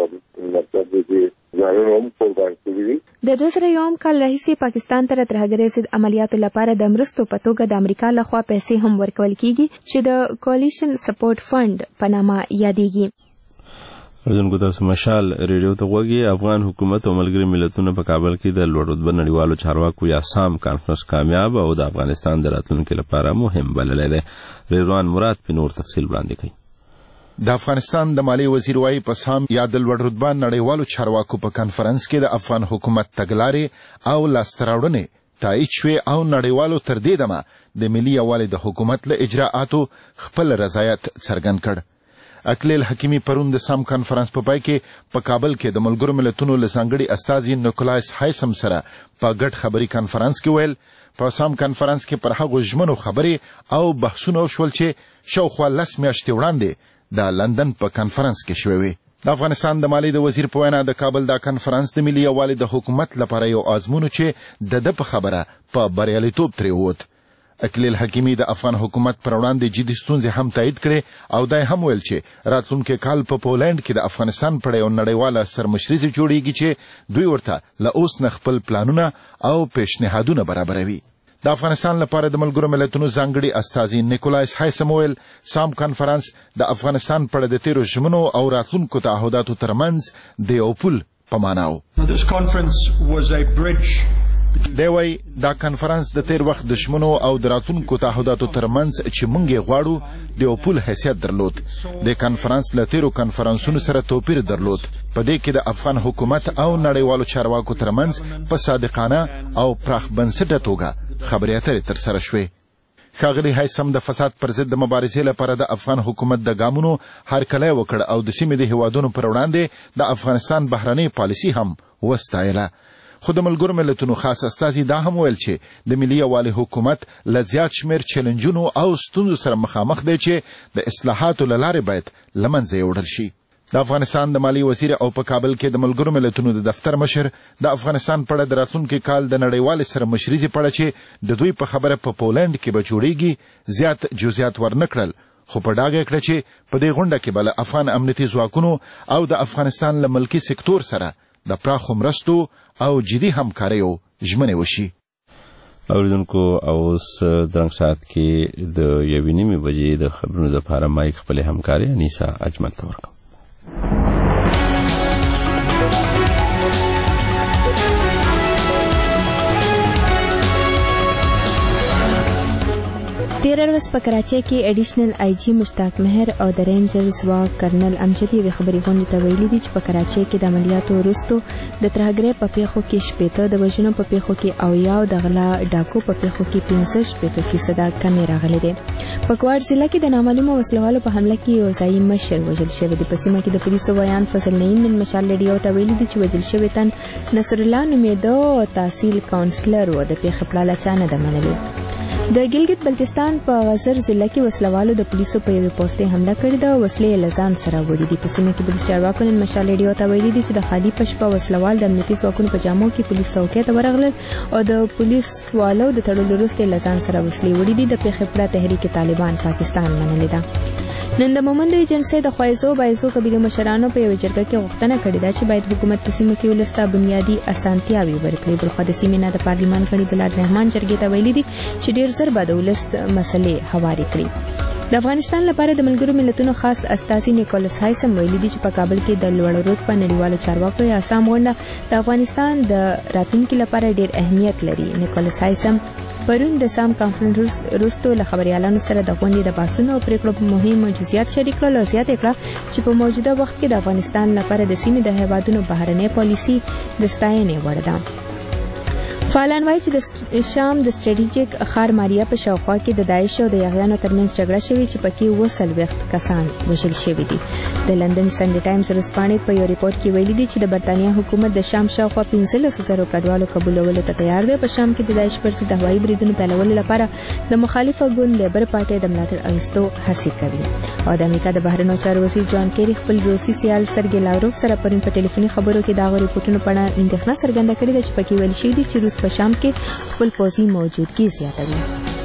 مطلب دې ځایونه هم قربان کړي دي. د دوه زره یوم کال راهیسې پاکستان ته د ترهګرۍ ضد عملیاتو لپاره د مرستو په توګه د امریکا لخوا پیسې هم ورکول کیږي چې د کولیشن سپورټ فند په نامه یادېږي. ارجنګو تاسو مشال ریډیو ته غوږی افغان حکومت او ملګری ملتونو په کابل کې د لوړ رتبه نړیوالو چارواکو یا سام کانفرنس کامیاب او د افغانستان د راتلونکي لپاره مهم بللی دی. رضوان مراد په نور تفصیل وړاندې کوي. د افغانستان د مالی وزیر وايي په سام یا د لوړ رتبه نړیوالو چارواکو په کانفرنس کې د افغان حکومت تګلارې او لاستهراوړنې تایید شوې او نړیوالو تر دې دمه د ملي یووالي د حکومت له اجراءاتو خپل رضایت څرګند کړ. اکلیل حکیمی پرون د سام کانفرنس په پای کې په کابل کې د ملګرو ملتونو له ځانګړي استازي نیکولایس هایسم سره په ګډ خبري کانفرنس کې ویل په سام کانفرنس کې پر هغو ژمنو خبرې او بحثونه وشول چې شاوخوا لس میاشتې وړاندې د لندن په کانفرنس کې شوی وي. د افغانستان د مالی د وزیر په وینا د کابل دا کانفرنس د ملي یووالي د حکومت لپاره یو آزمون چې د ده په خبره په بریالیتوب ترې ووت. اکلیل حکیمی د افغان حکومت پر وړاندې جدي ستونزې هم تایید کړې او دا هم ویل چې راتلونکي کال په پولنډ کې د افغانستان په یو نړیواله سرمشري جوړیږي چې دوی ورته له اوس نه خپل پلانونه او پیشنهادونه برابروي. د افغانستان لپاره د ملګرو ملتونو ځانګړي استازي نیکولایس هایسم ویل سام کانفرنس د افغانستان په د تیرو ژمنو او راتلونکو تعهداتو ترمنځ د یو پل په معنا و. دی وایي دا کنفرانس د تیر وخت د ژمنو او د راتلونکو تعهداتو ترمنځ چې موږ یې غواړو د یو پل حیثیت درلود. د کنفرانس له تیرو کنفرانسونو سره توپیر درلود. په دې کې د افغان حکومت او نړیوالو چارواکو ترمنځ په صادقانه او پراخ بنسټه توګه خبرې اترې ترسره شوې. ښاغلي هایسم د فساد پر ضد د مبارزې لپاره د افغان حکومت د ګامونو هرکلی وکړ او د سیمې د هیوادونو پر وړاندې د افغانستان بهرنۍ پالیسي هم وستایله. خو د ملګرو ملتونو خاص استازي دا هم ویل چې د ملي یووالي حکومت له زیات شمېر چیلنجونو او ستونزو سره مخامخ دی چې د اصلاحاتو له لارې باید له منځه یوړل شي. د افغانستان د مالی وزیر او په کابل کې د ملګرو ملتونو د دفتر مشر د افغانستان په اړه د راتلونکي کال د نړیوالې سره مشریزې په اړه چې د دوی په خبره په پولنډ کې به جوړیږي زیات جزئیات ورنه کړل، خو په ډاګه کړه چې په دې غونډه کې به له افغان امنیتي ځواکونو او د افغانستان له ملکي سکتور سره د پراخو مرستو او جدي همکاریو ژمنې وشي. اوریدونکو اوس درنګ ساعت کې د یوې نیمې بجې د خبرونو دپاره مایک خپلې همکارې انیسا اجمل ته ورکوم. تیره ورځ په کراچۍ کې اډیشنل آی جی مشتاق مهر او د رینجرز ځواک کرنل امجد یوې خبري غونډې ته ویلي دي چې په کراچۍ کې د عملیاتو وروستو د ترهګرۍ په پیښو کې شپېته، د وژنو په پیښو کې اویا او د غلا ډاکو په پیښو کې پنځه شپېته فیصده کمې راغلې دي. په کوټ ضلع کې د نامعلومو وسلوالو په حمله کې یو ځایي مشر وژل شوی دی. په سیمه کې د پولیسو ویان فضل نعیم نن مشال ریډیو ته ویلي دي چې وژل شوی تن نصر الله نومېده او تحصیل کاونسلر و. د پیښې پړاله چا نه ده منلې. د ګلګت بلتستان په غزر ضلع کې وسلوالو د پولیسو په یوې پوستې حمله کړې ده او وسلې یې له ځان سره وړي دي. په سیمه کې پولیس چارواکو نن مشال ریډیو ته ویلي دي چې د خالي په شپه وسلوال د امنیتي ځواکونو په جامو کې پولیس څوکۍ ته ورغلل او د پولیس والو د تړلو وروسته یې له ځان سره وسلې وړي دي. د پیښې پړه تحریک طالبان پاکستان منلې ده. نن د مومند ایجنسۍ د خوایزو بایزو قبیلو مشرانو په یوه جرګه کې غوښتنه کړې ده چې باید حکومت په سیمه کې ولس ته بنیادي اسانتیاوې ورکړي. بلخوا د سیمې نه د پارلیمان غړي بلال رحمان جرګې ته ویلي دي چې ډېر ژر به د ولس مسلې هوارې کړي. د افغانستان لپاره د ملګرو ملتونو خاص استازي نیکولس هایسم ویلي دي چې په کابل کې د لوړ رتبه نړیوالو چارواکو یا اسام غونډه د افغانستان د راتلونکي لپاره ډېر اهمیت لري. نیکولس هایسم پرون د سام کانفرنس وروسته له خبريالانو سره د غونډې د بحثونو او پریکړو په مهم جزئیات شریک کړل او زیاته کړه چې په موجوده وخت کې د افغانستان لپاره د سیمې د هیوادونو بهرنۍ پالیسي د ستاینې وړ ده. فعالان وایي چې د شام د سټریټیجیک ښار ماریا په شاوخوا کې د داعش او د یاغیانو ترمنځ جګړه شوې چې پکې اووه څلوېښت کسان وژل شوي دي. د لندن سنډې ټایمز ورځپاڼې په یو ریپورټ کې ویلي دي چې د برتانیا حکومت د شام شاوخوا پنځلسو زرو کډوالو قبولولو ته تیار دی. په شام کې د داعش پر ضد د هوایي بریدونو پیلولو لپاره د مخالفه ګوند لیبر پارټۍ د ملاتړ اخیستو هڅې کوي. او د امریکا د بهرنیو چارو وزیر جان کیری خپل روسي سیال سرګی لاوروف سره پرون په ټلیفوني خبرو کې دغه ریپورټونو په اړه اندېښنه څرګنده کړې ده چې پکې ویل شوي دي چې روس په شام کې خپل پوځي موجودګي زیاتوي.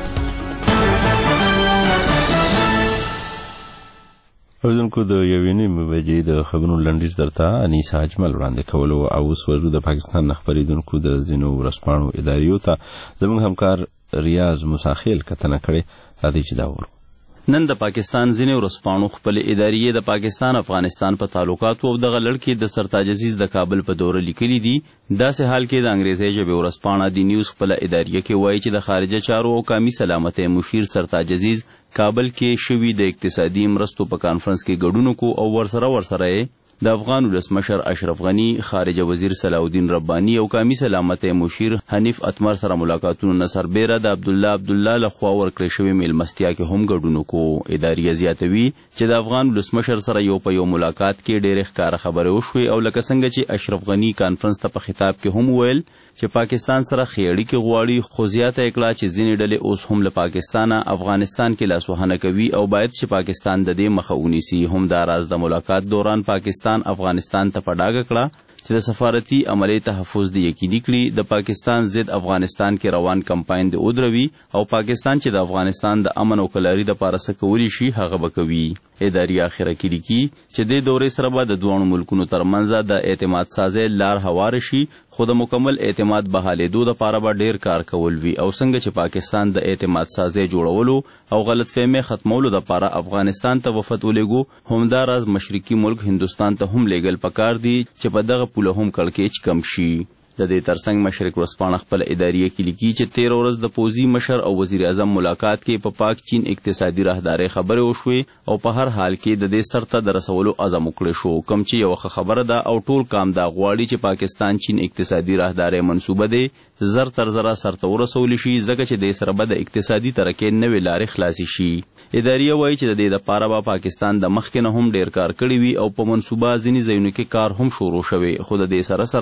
اوریدونکو د یوې نیمې بجې د خبرونو لنډیز درته انیسا اجمل وړاندې کولو او اوس ورځو د پاکستان نه خبرېدونکو د ځینو ورځپاڼو اداریو ته زموږ همکار ریاض مساخیل کتنه کړې. راځئ چې دا وورو. نن د پاکستان ځینې ورځپاڼو خپلې ادارې د پاکستان افغانستان په تعلقاتو او دغه لړ کې د سرتاج عزیز د کابل په دوره لیکلي دي. داسې حال کې د انګریزي ژبې ورځپاڼه دی نیوز خپله اداریه کې وایي چې د خارجه چارو او قومي سلامتۍ مشیر سرتاج عزیز کابل کې شوي د اقتصادي مرستو په کانفرنس کې ګډون کو او ورسره ورسره د افغان ولسمشر اشرف غنی، خارجه وزیر صلاح الدین ربانی او قومي سلامتۍ مشیر حنیف اتمر سره ملاقاتونو نه سربیره د عبدالله عبدالله لخوا ورکړې شوې میلمستیا کې هم ګډون کو. اداریه زیاتوي چې د افغان ولسمشر سره یو په یو ملاقات کې ډېرې ښکاره خبرې وشوې او لکه څنګه چې اشرف غنی کانفرنس ته په خطاب کې هم ویل چې پاکستان سره ښې اړیکې غواړي، خو زیاته یې کړه چې ځینې ډلې اوس هم له پاکستانه افغانستان کې لاسوهنه کوي او باید چې پاکستان د دې مخه ونیسي. هم دا راز د ملاقات دوران پاکستان افغانستان ته په ډاګه کړه چې د سفارتي عملي تحفظ د یقیني کړي، د پاکستان ضد افغانستان کې روان کمپاین د ودروي او پاکستان چې د افغانستان د امن او کلاري د پاره څه کولی شي هغه به کوي. ادارې اخره کې لیکي چې د دورې سره به د دوه ملکونو ترمنځ د اعتماد سازي لار هوار شي، خو د مکمل اعتماد بحالېدو دپاره به ډېر کار کول وي او څنګه چې پاکستان د اعتماد سازي جوړولو او غلط فهمۍ ختمولو دپاره افغانستان ته وفد ولېږو، همداراز مشرقي ملک هندوستان ته هم لیږل پکار دي چې په دغه پوله هم کړکېچ کم شي. د دې ترڅنګ مشرق ورځپاڼه خپل اداریه کې لیکي چې تیره ورځ د پوځي مشر او وزیر اعظم ملاقات کې په پاک چین اقتصادي راهدارۍ خبرې وشوې او په هر حال کې د دې سرته د رسولو عزم وکړی شو، کوم چې یوه خبره ده او ټول کام دا غواړي چې پاکستان چین اقتصادي راهدارۍ منصوبه دی زر تر زره سرته ورسولی شي، ځکه چې دې سره به د اقتصادي ترقۍ نوې لارې خلاصې شي. اداریه وایي چې د دې دپاره به پاکستان د مخکې نه هم ډېر کار کړی وي او په منصوبه ځینې ځایونو کې کار هم شروع شوی، خو د دې سره سره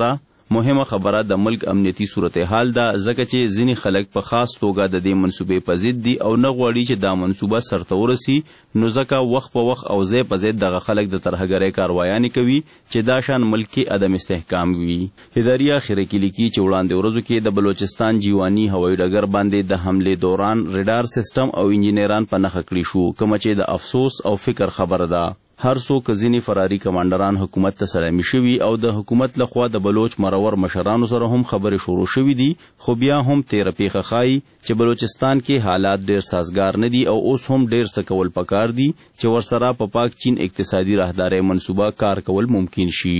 مهمه خبره د ملک امنیتي صورتحال ده ځکه چې ځینې خلک په خاص توګه د دې منصوبې په ضد دي او نه غواړي چې دا منصوبه سرته ورسي، نو ځکه وخت په وخت او ځای په ځای دغه خلک د ترهګرۍ کاروایانې کوي چې دا شان ملک کې عدم استحکام وي. اداري اخره کې لیکي چې وړاندې ورځو کې د بلوچستان جیواني هوایي ډګر باندې د حملې دوران ریډار سیستم او انجینران په نښه کړي شو، کومه چې د افسوس او فکر خبره ده. هر څوک ځینې فراري کمانډران حکومت ته سلامي شوي او د حکومت لخوا د بلوچ مرور مشرانو سره هم خبرې شروع شوي دي، خو بیا هم تیره پیښه ښایي چې بلوچستان کې حالات ډېر سازګار نه دي او اوس هم ډېر څه کول پکار دي چې ورسره په پاک چین اقتصادي راهدارۍ منصوبه کار کول ممکن شي.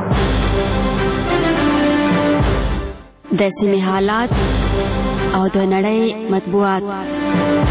د سیمې حالات او د نړۍ مطبوعات.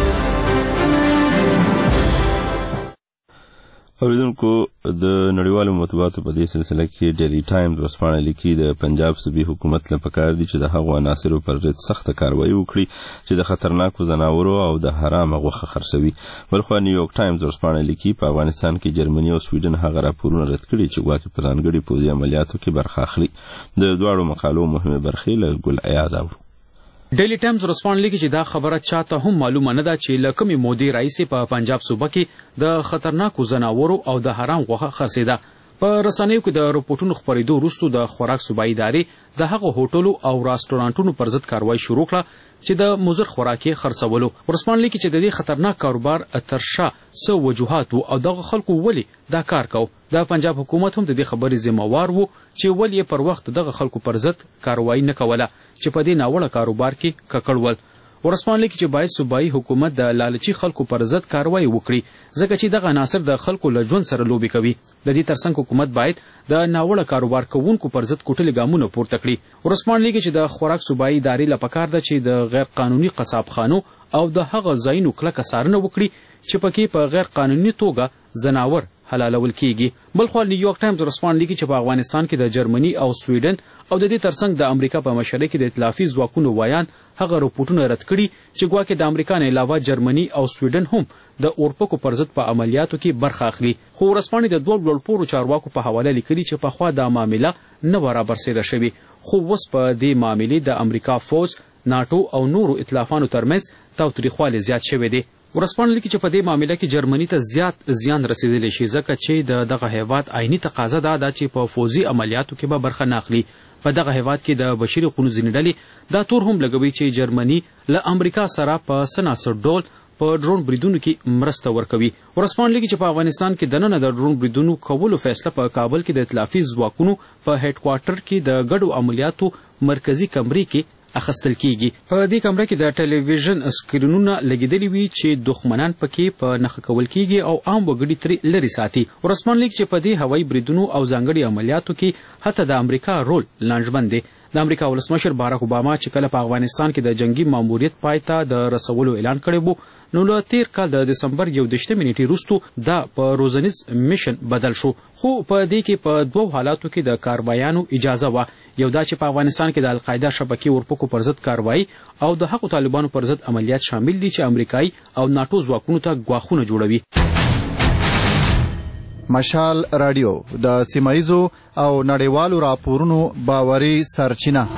اوریدونکو د نړیوالو مطبوعاتو په دې سلسله کې ډیلی ټایمز ورځپاڼه لیکي د پنجاب صوبې حکومت له پکار دي چې د هغو عناصرو پر ضد سخته کاروایي وکړي چې د خطرناکو ځناورو او د حرامه غوښه خرڅوي. بلخوا نیویورک ټایمز ورځپاڼه لیکي په افغانستان کې جرمني او سویډن هغه راپورونه رد کړي چې ګواکې په ځانګړي پوځي عملیاتو کې برخه اخلي. د دواړو مقالو مهمې برخې له ګل ایاد اورو. ډیلی ټایمز ورسپاڼه لیکي چې دا خبره چاته هم معلومه نه ده چې له کومې مودې راهیسې په پنجاب صوبه کې د خطرناکو ځناورو او د حرام غوښه خرڅېده. په رسنیو کې د رپورټونو خپرېدو وروسته د خوراک صوبایي ادارې د هغو هوټلو او راسټورانټونو پر ضد کاروایي شروع کړه چې د مضر خوراک یې خرڅولو. ورسپاڼه لیکي چې د دې خطرناک کاروبار تر شا څه وجوهات وو او دغه خلکو ولې دا کار کو. د پنجاب حکومت هم د دې خبرې ذمہوار وو چې ولې یې پر وخت دغه خلکو پر ضد کاروایي نه کوله چې په دې ناوړه کاروبار کې ککړ ول. ورسپاڼه لیکي چې باید صوبایي حکومت د لالچي خلکو پر ضد کاروایي وکړي ځکه چې دغه عناصر د خلکو له ژوند سره لوبې کوي. د دې ترڅنګ حکومت باید د ناوړه کاروبار کوونکو پر ضد کوټلې ګامونه پورته کړي. ورسپاڼه لیکي چې د خوراک صوبایي ادارې له پکار ده چې د غیر قانوني قصابخانو او د هغه ځایونو کلکه څارنه وکړي چې پکې په غیر قانوني توګه ځناور حلالول کیږي. بلخوا نیویورک ټایمز ورسپاڼه لیکي چې په افغانستان کې د جرمني او سویډن او د دې ترڅنګ د امریکا په مشرۍ کې د ائتلافي ځواکونو وایان هغه رپورټونه رد کړي چې ګواکې د امریکا نه علاوه جرمني او سویډن هم د اورپکو پر ضد په عملیاتو کې برخه اخلي. خو ورسپاڼې د دوه لوړپوړو چارواکو په حواله لیکلي چې پخوا دا معامله نه وه رابرسېره شوې، خو اوس په دې معاملې د امریکا فوج، ناټو او نورو ائتلافانو ترمنځ تاوتریخوالی زیات شوی دی. ورسپاڼه لیکي چې په دې معامله کې جرمني ته زیات زیان رسېدلی شي ځکه چې د دغه هیواد عیني تقاضا دا ده چې په فوزي عملیاتو کې به برخه نه اخلي. په دغه هیواد کې د بشري حقوقو ځینې ډلې دا تور هم لګوي چې جرمني له امریکا سره په څه ناڅه ډول په ډرون بریدونو کې مرسته ورکوي. ورسپاڼه لیکي چې په افغانستان کې دننه د ډرون بریدونو کولو فیصله په کابل کې د ائتلافي ځواکونو په هیډ کوارټر کې د ګډو عملیاتو مرکزي کمرې کې اخیستل کیږي. په دې کمره کې د ټلویزیون سکرینونه لګیدلي وي چې دښمنان پکې په نښه کول کیږي او عام وګړي ترې لرې ساتي. ورسپاڼه لیکي چې په دې هوایي بریدونو او ځانګړي عملیاتو کې حتی د امریکا رول لانجمن دی. د امریکا ولسمشر باراک اوباما چې کله په افغانستان کې د جنگي ماموریت پای ته د رسولو اعلان کړی وو، نو له تیر کال د دسمبر یو دشتمې نیټې وروسته دا په روزنیز میشن بدل شو. خو په دې کې په دوو حالاتو کې د کاروایانو اجازه وه، یو دا چې په افغانستان کې د القاعده شبکې ورپکو پر ضد کاروایي او د هغو طالبانو پر ضد عملیات شامل دي چې امریکایي او ناټو ځواکونو ته ګواښونه جوړوي. مشال رادیو د سیمایزو او نړیوالو راپورونو باوري سرچینه.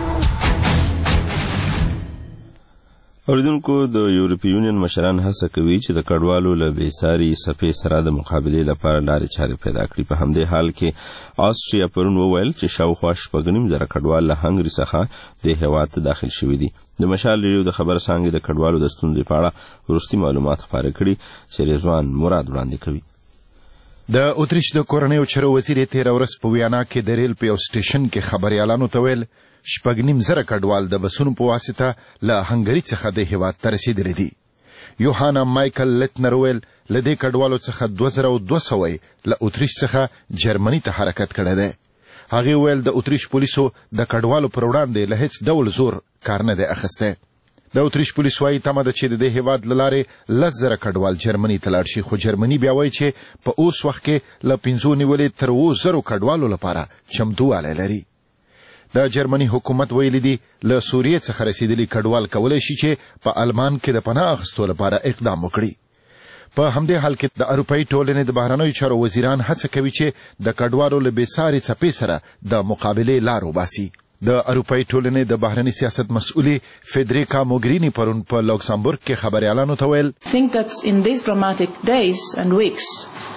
اوریدونکو د یورپي یونین مشران هڅه کوي چې د کډوالو له بېساري څپې سره د مقابلې لپاره لارې چارې پیدا کړي. په همدې حال کې آسټریا پرون وویل چې شاوخوا شپږ نیم زره کډوال له هنګري څخه د هېواد ته داخل شوي دي. د مشال ریډیو د خبر څانګې د کډوالو د ستونزې په اړه وروستي معلومات خپاره کړي چې رضوان مراد وړاندې کوي. د اتریش د کورنیو چارو وزیر تېره ورځ په ویانا کې د ریل په یو سټیشن کې خبریالانو ته ویل شپږ نیم زره کډوال د بسونو په واسطه له هنګري څخه د هېواد ته رسېدلي دي. یوهانا مایکل لیتنر ویل له دې کډوالو څخه دوه زره او دوه سوه یې له اتریش څخه جرمني ته حرکت کړی دی. هغې ویل د اتریش پولیسو د کډوالو پر وړاندې له هیڅ ډول زور کار نه دی اخیستی. د اتریش پولیس وایي تمه ده چې د دې هېواد له لارې لس زره کډوال جرمني ته لاړ شي، خو جرمني بیا وایي چې په اوس وخت کې له پنځو نیولې تر اوو زرو کډوالو لپاره چمتووالی لري. د جرمني حکومت ویلي دي له سوریې څخه رسېدلي کډوال کولی شي چې په المان کې د پناه اخیستو لپاره اقدام وکړي. په همدې حال کې د اروپאי ټولنې د بهرنیو چارو وزیران هڅه کوي چې د کډوالو له بېساري څپې سره د مقابلې لار وباسي. د اروپאי ټولنې د بهرني سیاست مسؤلي فیدریکا موګرینی پرون په لوکسمبورګ کې خبريالانو ته ویل think that in these dramatic days and weeks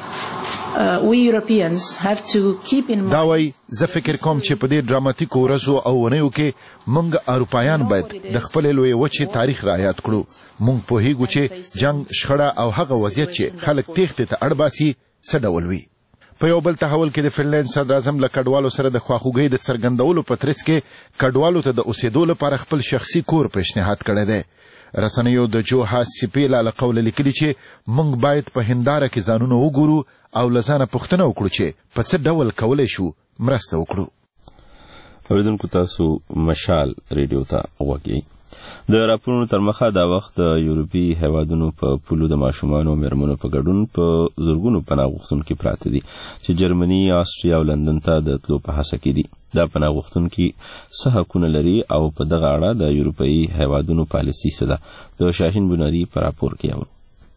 Uh, we Europeans have to keep in mind دا وای زه فکر کوم چې په دې ډراماتیکو ورځو او ونیو کې موږ اروپایان باید د خپل لوی وچې تاریخ رعایت کړو. موږ پوهیږو چې جنگ، شخړه او هغه وضعیت چې خلک تېښتې ته اړ باسي څه ډول وي. په یو بل تحول کې د فنلند صدر اعظم له کډوالو سره د خواخوږۍ د څرګندولو په ترڅ کې کډوالو ته د اوسېدو لپاره خپل شخصي کور پیشنهاد کړی دی. رسنیو د جوها سیپیلا له قوله لیکلي چې موږ باید په هنداره کې ځانونه وګورو او له ځانه پوښتنه وکړو چې په څه ډول کولی شو مرسته وکړو. اوریدونکو تاسو مشال ریډیو ته غوږ یئ. د راپورونو تر مخه دا وخت د یورپي هیوادونو په پولو د ماشومانو او میرمنو په ګډون په زرګونو پناه غوښتونکي پراته دي چې جرمني، آسټریا او لندن ته د تلو په هڅه کې دي. دا پناه غوښتونکي څه حقونه لري او په دغه اړه د یورپي هیوادونو پالیسي څه ده؟ د شاهین بناري په راپور کې اورو.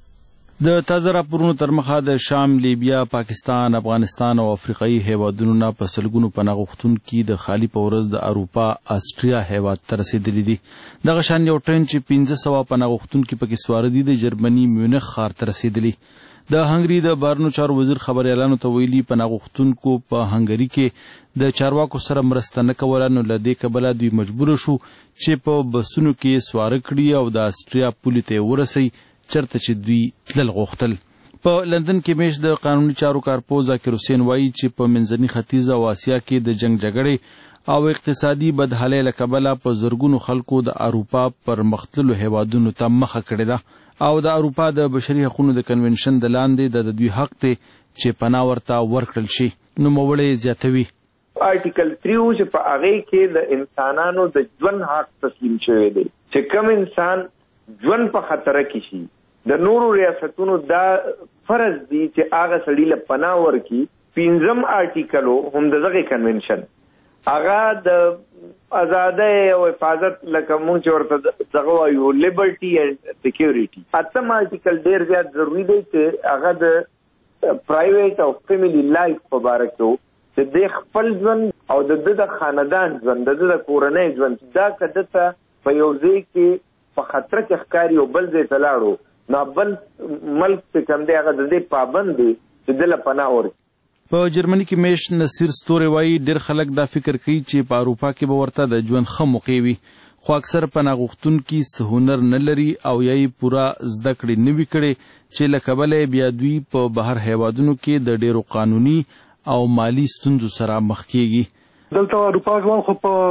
د تازه راپورونو تر مخه د شام، لیبیا، پاکستان، افغانستان او افریقایي هیوادونو نه په سلګونو پناه غوښتونکي د خالي په ورځ د اروپا آسټریا هیواد ته رسېدلي دي. دغه شان یو ټرین چې پنځه سوه پناه غوښتونکي پکې سواره دي د جرمني میونخ ښار ته رسېدلي. د هنګري د بهرنیو چارو وزیر خبريالانو ته ویلي پناه غوښتونکو په هنګري کې د چارواکو سره مرسته نه کوله، نو له دې کبله دوی مجبور شو چې په بسونو کې سواره کړي او د آسټریا پولې ته ورسوي چرته چې دوی تلل غوښتل. په لندن کې میش د قانوني چارو کارپوه ذاکر حسین وایي چې په منځني ختیځ او آسیا کې د جنگ جګړې او اقتصادي بدحالۍ له کبله په زرګونو خلکو د اروپا پر مختللو هیوادونو ته مخه کړې ده او د اروپا د بشري حقوقو د کنونشن د لاندې د دوی حق دی چې پناه ورته ورکړل شي. نوموړی زیاتوي آرټیکل تھری چې په هغې کې د انسانانو د ژوند حق تسلیم شوی دی چې کوم انسان ژوند په خطره کې شي د نورو ریاستونو دا فرض دی چې هغه سړي له پناه ورکړي. پنځم آرټیکل هم د دغه کنونشن هغه د ازادۍ او حفاظت لکه موږ چې ورته دغه وایو لیبرټي اینډ سکیورټي. اتم آرټیکل ډېر زیات ضروري دی چې هغه د پرایویټ او فیملی لایف په باره کې چې د خپل ژوند او د د خاندان ژوند د د کورنۍ ژوند دا که ده ته په یو ځای کې په خطره کې ښکاري او بل ځای ته لاړو نو بل ملک چې کوم دی هغه د دې پابند دی چې ده له پناه ورکړي. په جرمني کې میش نصیر ستوري وایي ډېر خلک دا فکر کوي چې په اروپا کې به ورته د ژوند ښه موقع وي، خو اکثر پناه غوښتونکي څه هنر نه لري او یا یې پوره زده کړې نه وي کړې چې له کبله بیا دوی په بهر هیوادونو کې د ډېرو قانوني او مالي ستونزو سره مخ کېږي. دلته اروپا ژوند خو په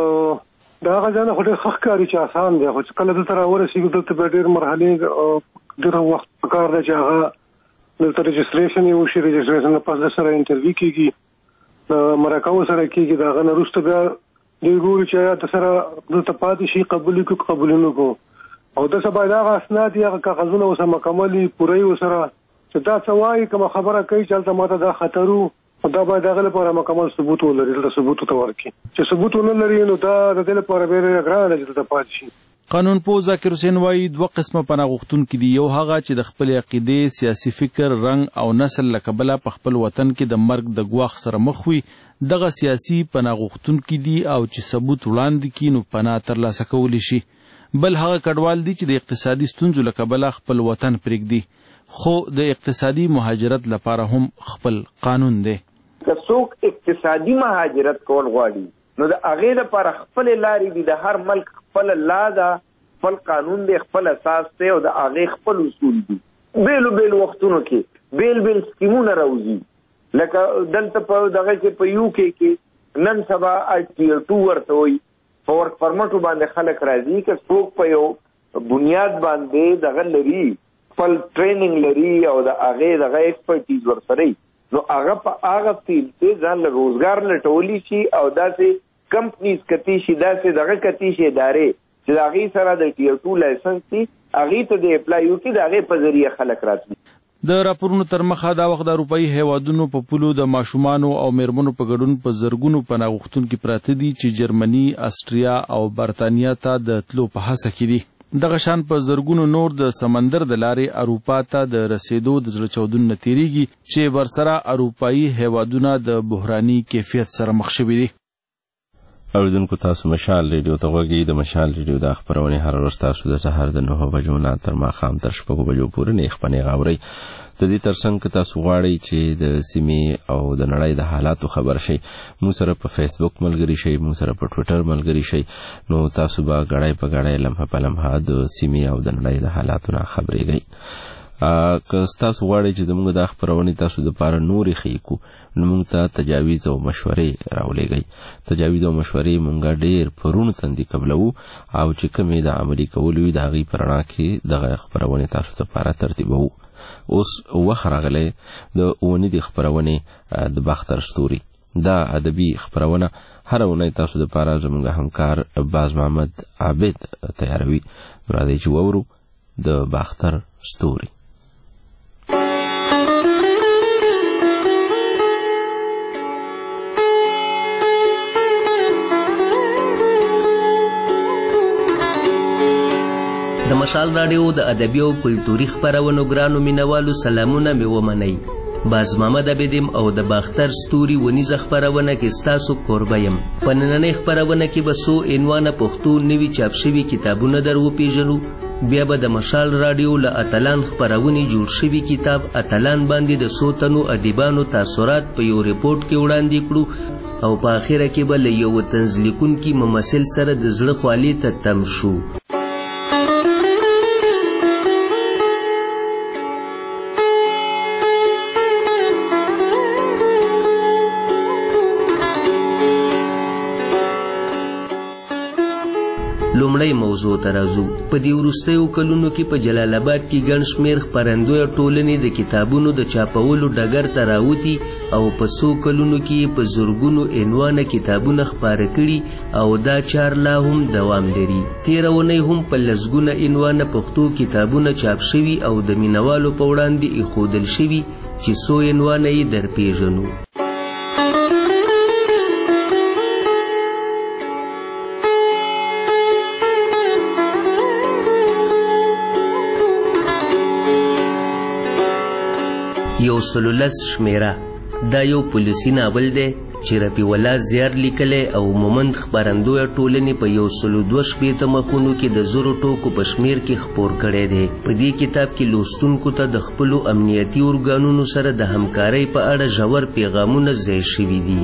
د هغه ځای نه خو ډېر ښه ښکاري چې اسان دی، خو چې کله دلته راورسېږو دلته به ډېر مرحلې ډېر وخت پکار دی چې هغه دلته رجسټریشن یې وشي. رجسټریشن نه پس د سره انټرویو کېږي، د مرکو سره کېږي، د هغه نه وروسته بیا دوی ګوري چې آیا د سره دلته پاتې شي، قبول یې کړو قبول یې نه کړو او دلته باید هغه اسناد یې هغه کاغذونه ورسره مکمل وي، پوره یې ورسره چې دا څه وایي کومه خبره کوي چې هلته ماته دا خطر و دا باید هغه لپاره مکمل ثبوت ولري. دلته ثبوت ورته ورکړي، چې ثبوت ونه لري نو دا د دې لپاره ډېره ګرانه ده چې دلته پاتې شي. قانونپوه ذاکر حسین وایي دوه قسمه پناه غوښتونکي دي، یو هغه چې د خپلې عقیدې، سیاسي فکر، رنګ او نسل له کبله په خپل وطن کې د مرګ د ګواښ سره مخ وي، دغه سیاسي پناه غوښتونکي دي او چې ثبوت وړاندې کړي نو پناه ترلاسه کولی شي. بل هغه کډوال دي چې د اقتصادي ستونزو له کبله خپل وطن پرېږدي، خو د اقتصادي مهاجرت لپاره هم خپل قانون دی. که څوک اقتصادي مهاجرت کول غواړي نو د هغې لپاره خپلې لارې دي، د هر ملک خپله لا ده، خپل قانون دی، خپل اساس دی او د هغې خپل اصول دي. بیلو بیلو وختونو کې بیل بیل سکیمونه راوځي، لکه دلته په دغه کې په یو کې کې نن سبا ټیر ټو ورته وایي، په ورک پرمټو باندې خلک راځي که څوک په یو بنیاد باندې دغه لري، خپل ټریننګ لري او د هغې دغه ایکسپرټیز ورسره نو هغه په هغه فیلډ کې ځان له روزګار لټولی شي او داسې کمپنیز کتی شي، داسې دغه کتی شي ادارې چې د هغې سره د ټیر ټو لایسنس دي، هغې ته د اپلای وکړي، د هغې په ذریعه خلک راتلي. د راپورونو تر مخه دا وخت د اروپایي هیوادونو په پولو د ماشومانو او میرمنو په ګډون په زرګونو پناه غوښتونکي پراته دي چې جرمني، آسټریا او برتانیا ته د تلو په هڅه کې دي. دغه شان په زرګونو نور د سمندر د لارې اروپا ته د رسیدو د زړه چاودون نه تیریږي چې ورسره اروپایي هیوادونه د بحراني کیفیت سره مخ شوي دي. اوریدونکو تاسو مشال ریډیو ته غوږی د مشال ریډیو د خبرونه هر ورځ تاسو د سهار د نهه بجو نه تر ماښام تر شپږو بجو پورې نه خپنه غاوري د دې ترڅنګ که تاسو غواړئ چې د سیمې او د نړۍ د حالاتو خبر شئ موږ سره په فیسبوک ملګري شئ موږ سره په ټویټر ملګري شئ نو تاسو به غړای په غړای لمحه په لمحه د سیمې او د نړۍ د حالاتو نه خبرېږئ. که تاسو غواړئ چې زموږ د خبرونې تاسو د پاره نورې خېکو نو موږ ته تجاویز او مشورې راولېږئ. تجاویز او مشورې موږ ډېر پرون تندې قبلو او چې کومې د عملي کولو د هغې په رڼا کې دغه خبرونې تاسو ته پاره ترتیبوو. اوس وخت راغلی د اونۍ د خبرونې د باختر ستوري دا ادبي خبرونه هر اونۍ تاسو د پاره زموږ همکار باز محمد عابد تیاروي. راځئ چې وورو د باختر ستوري. د مشال راډیو د ادبي او کلتوري خبرونو ګرانو مینوالو سلامونه مې ومنئ. باز محمد عابدیم او د باختر ستوري ونیزه خبرونه کې ستاسو کوربه یم. په نننۍ خبرونه کې به څو عنوانه پښتو نوي چاپ شوي کتابونه در وپېژنو. بیا به د مشال راډیو له اتلان خبرونې جوړ شوي کتاب اتلان باندې د څو تنو ادیبانو تاثرات په یو ریپورټ کې وړاندې کړو او په اخره کې به له یو طنز لیکونکي ممثل سره د زړه خالي ته تم شو. لومړی موضوع ته راځو. په دې وروستیو کلونو کې په جلال آباد کې ګڼ شمېر خپرندویه ټولنې د کتابونو د چاپولو ډګر ته راوتي او په څو کلونو کې په زرګونو عنوانه کتابونه خپاره کړي او دا چار لا هم دوام لري. تېره اونۍ هم په لسګونه عنوانه پښتو کتابونه چاپ شوي او د مینوالو په وړاندې ایښودل شوي چې څو عنوانه یې درپېژنو. یو سلو لس شمیره دا یو پولیسي ناول دی چې رفیع الله زیار لیکلی او مومند خپرندویه ټولنې په یو سلو دوه شپېته مخونو کې د زرو ټوکو په شمېر کې خپور کړی دی. په دې کتاب کې لوستونکو ته د خپلو امنیتي ارګانونو سره د همکارۍ په اړه ژور پیغامونه ځای شوي دي.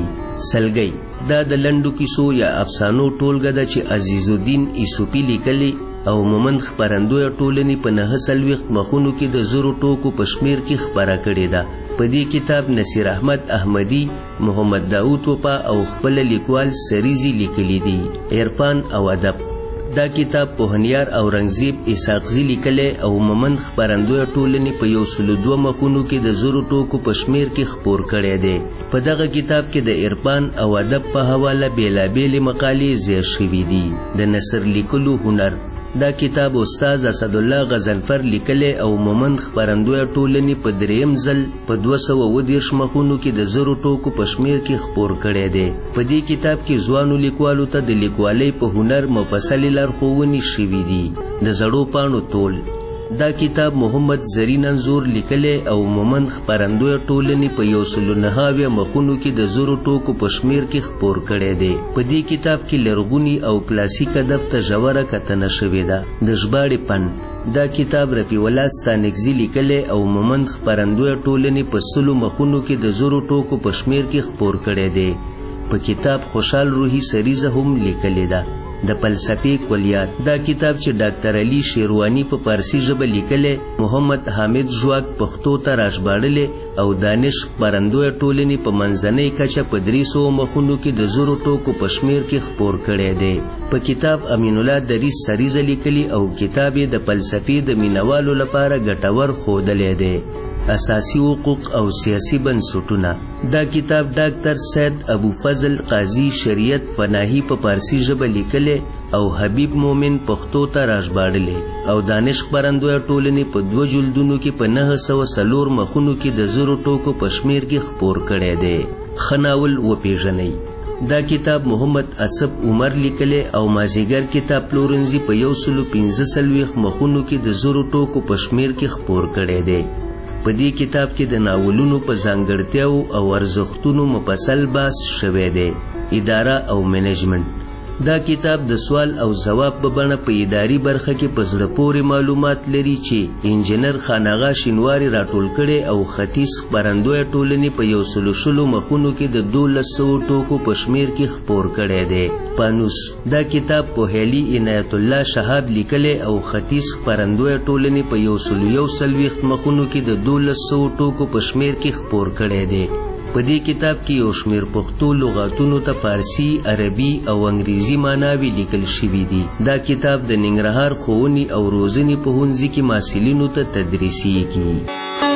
سلګۍ دا د لنډو کیسو یا افسانو ټولګه ده چې عزیز الدین ایسوپي لیکلې او مومند خپرندویه ټولنې په نهه څلوېښت مخونو کې د زرو ټوکو په شمېر کې خپره کړې ده. په دې کتاب نصیر احمد احمدي، محمد داود وپا او خپل لیکوال سریزي لیکلی دي. عرفان او ادب دا کتاب پوهنیار او رنگزیب اسحاقزي لیکلی او مومند خپرندویه ټولنې په یو سلو دوه مخونو کې د زرو ټوکو په شمېر کې خپور کړی دی. په دغه کتاب کې د عرفان او ادب په حواله بېلابېلې مقالې ځای شوي دي. د نثر لیکلو هنر دا کتاب استاد اسدالله غضنفر لیکلی او مومند خپرندویه ټولنې په دریم ځل په دوه سوه اووه دېرش مخونو کې د زرو ټوکو په شمېر کې خپور کړی دی. په دې کتاب کې ځوانو لیکوالو ته د لیکوالۍ په هنر مفصلې لارښوونې شوي دي. د زړو پاڼو تول دا کتاب محمد زرین انځور لیکلی او مومند خپرندویه ټولنې په یو سلو نهه اویا مخونو کې د زرو ټوکو په شمېر کې خپور کړی دی. په دې کتاب کې لرغوني او کلاسیک ادب ته ژوره کتنه شوې ده. د ژباړې پن دا کتاب رفیع الله ستانکزي لیکلی او مومند خپرندویه ټولنې په سلو مخونو کې د زرو ټوکو په شمېر کې خپور کړی دی. په کتاب خوشحال روحي سریزه هم لیکلې ده. د فلسفې کلیات دا کتاب چې ډاکټر علي شیروانی په پارسي ژبه لیکلی، محمد حامد ژواک پښتو ته راژباړلی او دانش خپرندویه ټولنې په منځنۍ کچه په درې سوو مخونو کې د زرو ټوکو په شمېر کې خپور کړی دی. په کتاب امین الله دریځ سریزه لیکلي او کتاب یې د فلسفې د مینوالو لپاره ګټور ښودلی دی. اساسی حقوق او سیاسی بنسټونه دا کتاب ډاکټر سید ابو فضل قاضي شریعت پناهي په پارسي ژبه لیکلی او حبیب مومن پښتو ته راژباړلی او دانش خپرندویه ټولنې په دوه جلدونو کې په نهه سوه څلور مخونو کې د زرو ټوکو په شمېر کې خپور کړی دی. ښه ناول وپېژنئ. دا کتاب محمد اسب عمر لیکلی او مازیګر کتاب پلورنځي په یو سلو پنځه څلوېښت مخونو کې د زرو ټوکو په شمېر کې خپور کړی دی. په دې کتاب کې د ناولونو په ځانګړتیاو او ارزښتونو مفصل بحث شوی دی. اداره او منیجمنت. دا کتاب د سوال او ځواب په بڼه په اداري برخه کې په زړه پورې معلومات لري چې انجینر خان آغا شینواري راټول کړي او ختیځ خپرندویه ټولنې په یو سلو شلو مخونو کې د دولس سوو ټوکو په شمېر کې خپور کړی دی. پانوس. دا کتاب پوهیلي عنایت الله شهاب لیکلی او ختیځ خپرندویه ټولنې په یو سلو یو څلوېښت مخونو کې د دولس سوو ټوکو په شمېر کې خپور کړی دی. په دې کتاب کې یو شمېر پښتو لغاتونو ته فارسي، عربي او انګریزي معناوې لیکل شوي دي. دا کتاب د ننګرهار ښوونې او روزنې پوهنځي کې محصلینو ته تدریسیږي.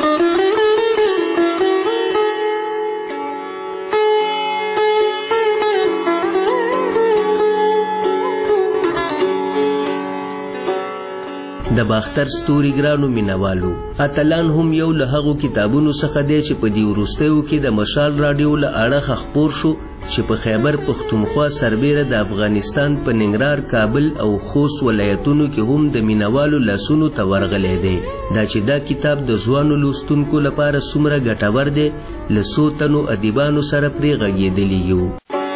د باختر ستوري ګرانو مینوالو، اتلان هم یو له هغو کتابونو څخه دی چې په دې وروستیو کې د مشال راډیو له اړخه خپور شو چې په خیبر پښتونخوا سربیره د افغانستان په ننګرهار، کابل او خوست ولایتونو کې هم د مینوالو لاسونو ته ورغلی دی. دا چې دا کتاب د ځوانو لوستونکو لپاره څومره ګټور دی، له څو تنو ادیبانو سره پرې غږېدلي یو.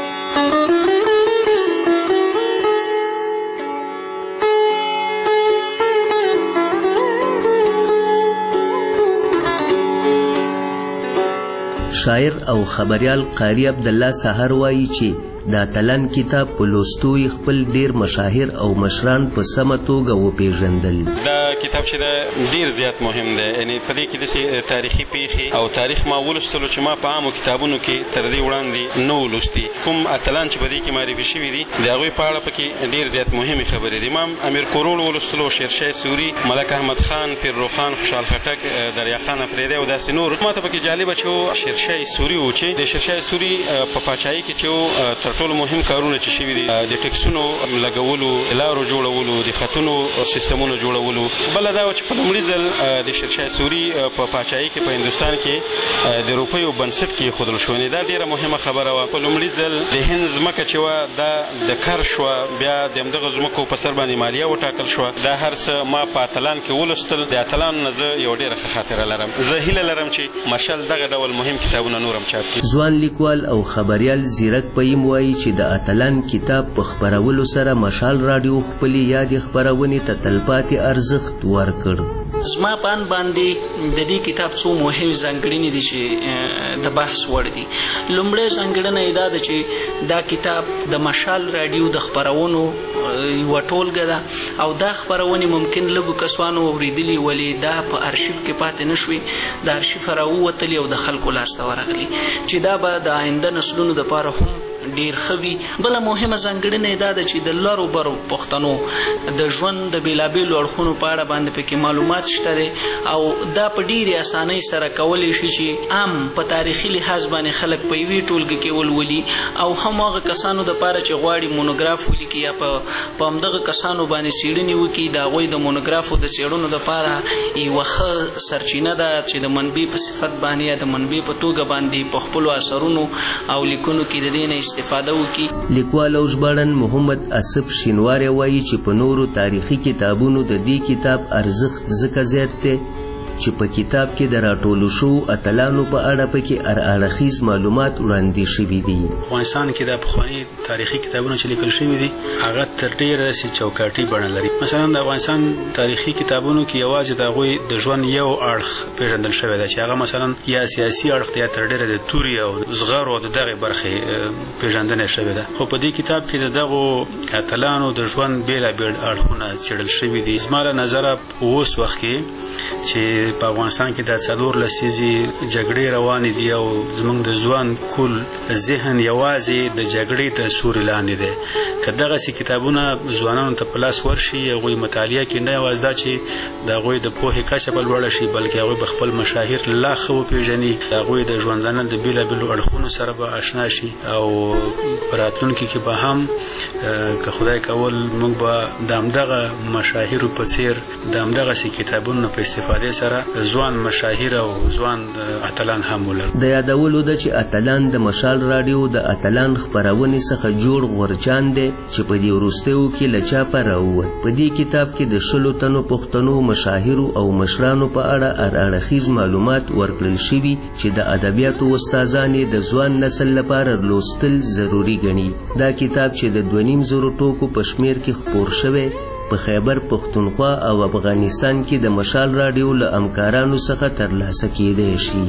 شاعر او خبریال قاری عبدالله سحر وایي چې دا اتلان کتاب په لوستو یې خپل ډیر مشاهیر او مشران په سمه توګه وپېژندل. دا کتاب چې دا ډیر زیات مهم دی، یعنې په دې کې داسې تاریخي پیښې او تاریخ ما ولوستلو چې ما په عامو کتابونو کې تر دې وړاندې نه و لوستي. کوم اتلان چې په دې کې معرفي شوي دي د هغوی په اړه پکې ډیر زیات مهمې خبرې دي. ما امیر کورول ولوستلو، شیرشاه سوري، ملک احمد خان، پیرروخان، خوشحال خټک، دریا خان افریدی او داسې نور. ما ته پکې جالبه چې شیرشاه سوري و چې د شیرشاه سوري په پاچاهۍ کې چې تر ټولو مهم کارونه چې شوي دي د ټکسونو لګولو، لارو جوړولو، د خطونو سیستمونو جوړولو. بله دا و چې په لومړي ځل د شیرشاه سوري په پاچاهۍ کې په هندوستان کې د روپیو بنسټ کېښودل شو. دا ډېره مهمه خبره وه. په لومړي ځل د هند ځمکه چې وه دا د کر شوه، بیا د همدغه ځمکو په سر باندې مالیه وټاکل شوه. دا هر څه ما په اتلان کې ولوستل. د اتلانو نه زه یو ډېره ښه خاطره لرم. زه هیله لرم چې مشل دغه ډول مهم کتابونه نور هم چاپ کړي. ځوان لیکوال او خبریال زیرک پیم وایي چې د اتلان کتاب په خپرولو سره مشال راډیو خپلې یادې خپرونې ته تلپاتې ارزښت ورکړ. زما په اند باندې د دې کتاب څو مهمې ځانګړنې دي چې د بحث وړ دي. لومړی ځانګړنه یې دا ده چې دا کتاب د مشال راډیو د خپرونو یوه ټولګه ده او دا خپرونې ممکن لږو کسانو اورېدلي، ولې دا په ارشیف کې پاتې نه شوي. د ارشیف راووتلې او د خلکو لاسته ورغلي چې دا به د آینده نسلونو دپاره هم ډیر ښه وي. بله مهمه ځانګړنه یې دا ده چې د لرو برو پښتنو د ژوند د بېلابېلو اړخونو په اړه باندې پکې معلومات شته دی او دا په ډېرې اسانۍ سره کولی شي چې عام په تاریخي لحاظ باندې خلک په یوې ټولګه کې ولولي او هم هغه کسانو دپاره چې غواړي مونوګراف ولیکي یا په همدغه کسانو باندې څېړنې وکړي، د هغوی د مونوګرافو د څېړنو دپاره یوه ښه سرچینه ده چې د منبع په صفت باندې یا د منبع په توګه باندې په خپلو اثرونو او لیکنو کې د دې نه استفاده وکړي. لیکوال او ژباړن محمد اسف شینواری وایي چې په نورو تاریخي کتابونو د دې کتاب ارزښت ځکه زیات دی چې په کتاب کې د راټولو شوو اتلانو په اړه پکې هر اړخیز معلومات وړاندې شوي دي. افغانستان کې د پخواني تاریخي کتابونه چې لیکل شوي دي هغه تر ډېره داسې چوکاټي بڼه لري. مثلا د افغانستان تاریخي کتابونو کې یوازې د هغوی د ژوند یو اړخ پېژندل شوی دی چې هغه مثلا یا سیاسي اړخ دی یا تر ډېره د تورې او زغرو او د دغې برخې پېژندنه شوې ده. خو په دې کتاب کې د دغو اتلانو د ژوند بېلابېل اړخونه څېړل شوي دي. زما له نظره په اوس وخت کې چې په افغانستان کې د څلور لسیزې جګړې روانې دي او زموږ د ځوان کل ذهن یوازې د جګړې تر سوري لاندې دی. که دغسې کتابونه ځوانانو ته په لاس ورشي هغوی مطالعه کړي نه یوازې دا چې د هغوی د پوهې کچه به لوړه شي بلکې هغوی به خپل مشاهیر لا ښه وپېژني د هغوی د ژوندانه د بېلابېلو اړخونو سره به اشنا شي او په راتلونکي کې به هم که خدای کول موږ به د همدغه مشاهیرو په څېر د همدغسې کتابونو په استفادې سره ځوان مشاهیر او ځوان اتلان هم ولرو. د یادولو ده چې اتلان د مشال راډیو د اتلان خپرونې څخه جوړ غورجان دی چې په دې وروستیو کې له چاپه راووت. په دې کتاب کې د شلو تنو پښتنو مشاهیرو او مشرانو په اړه هر اړخیز معلومات ورکړل شوي چې د ادبیاتو استادان یې د ځوان نسل لپاره لوستل ضروري ګڼي. دا کتاب چې د دوه نیم زرو ټوکو په شمېر کې خپور شوی په خیبر پښتونخوا او افغانستان کې د مشال راډیو له همکارانو څخه ترلاسه کېدی شي.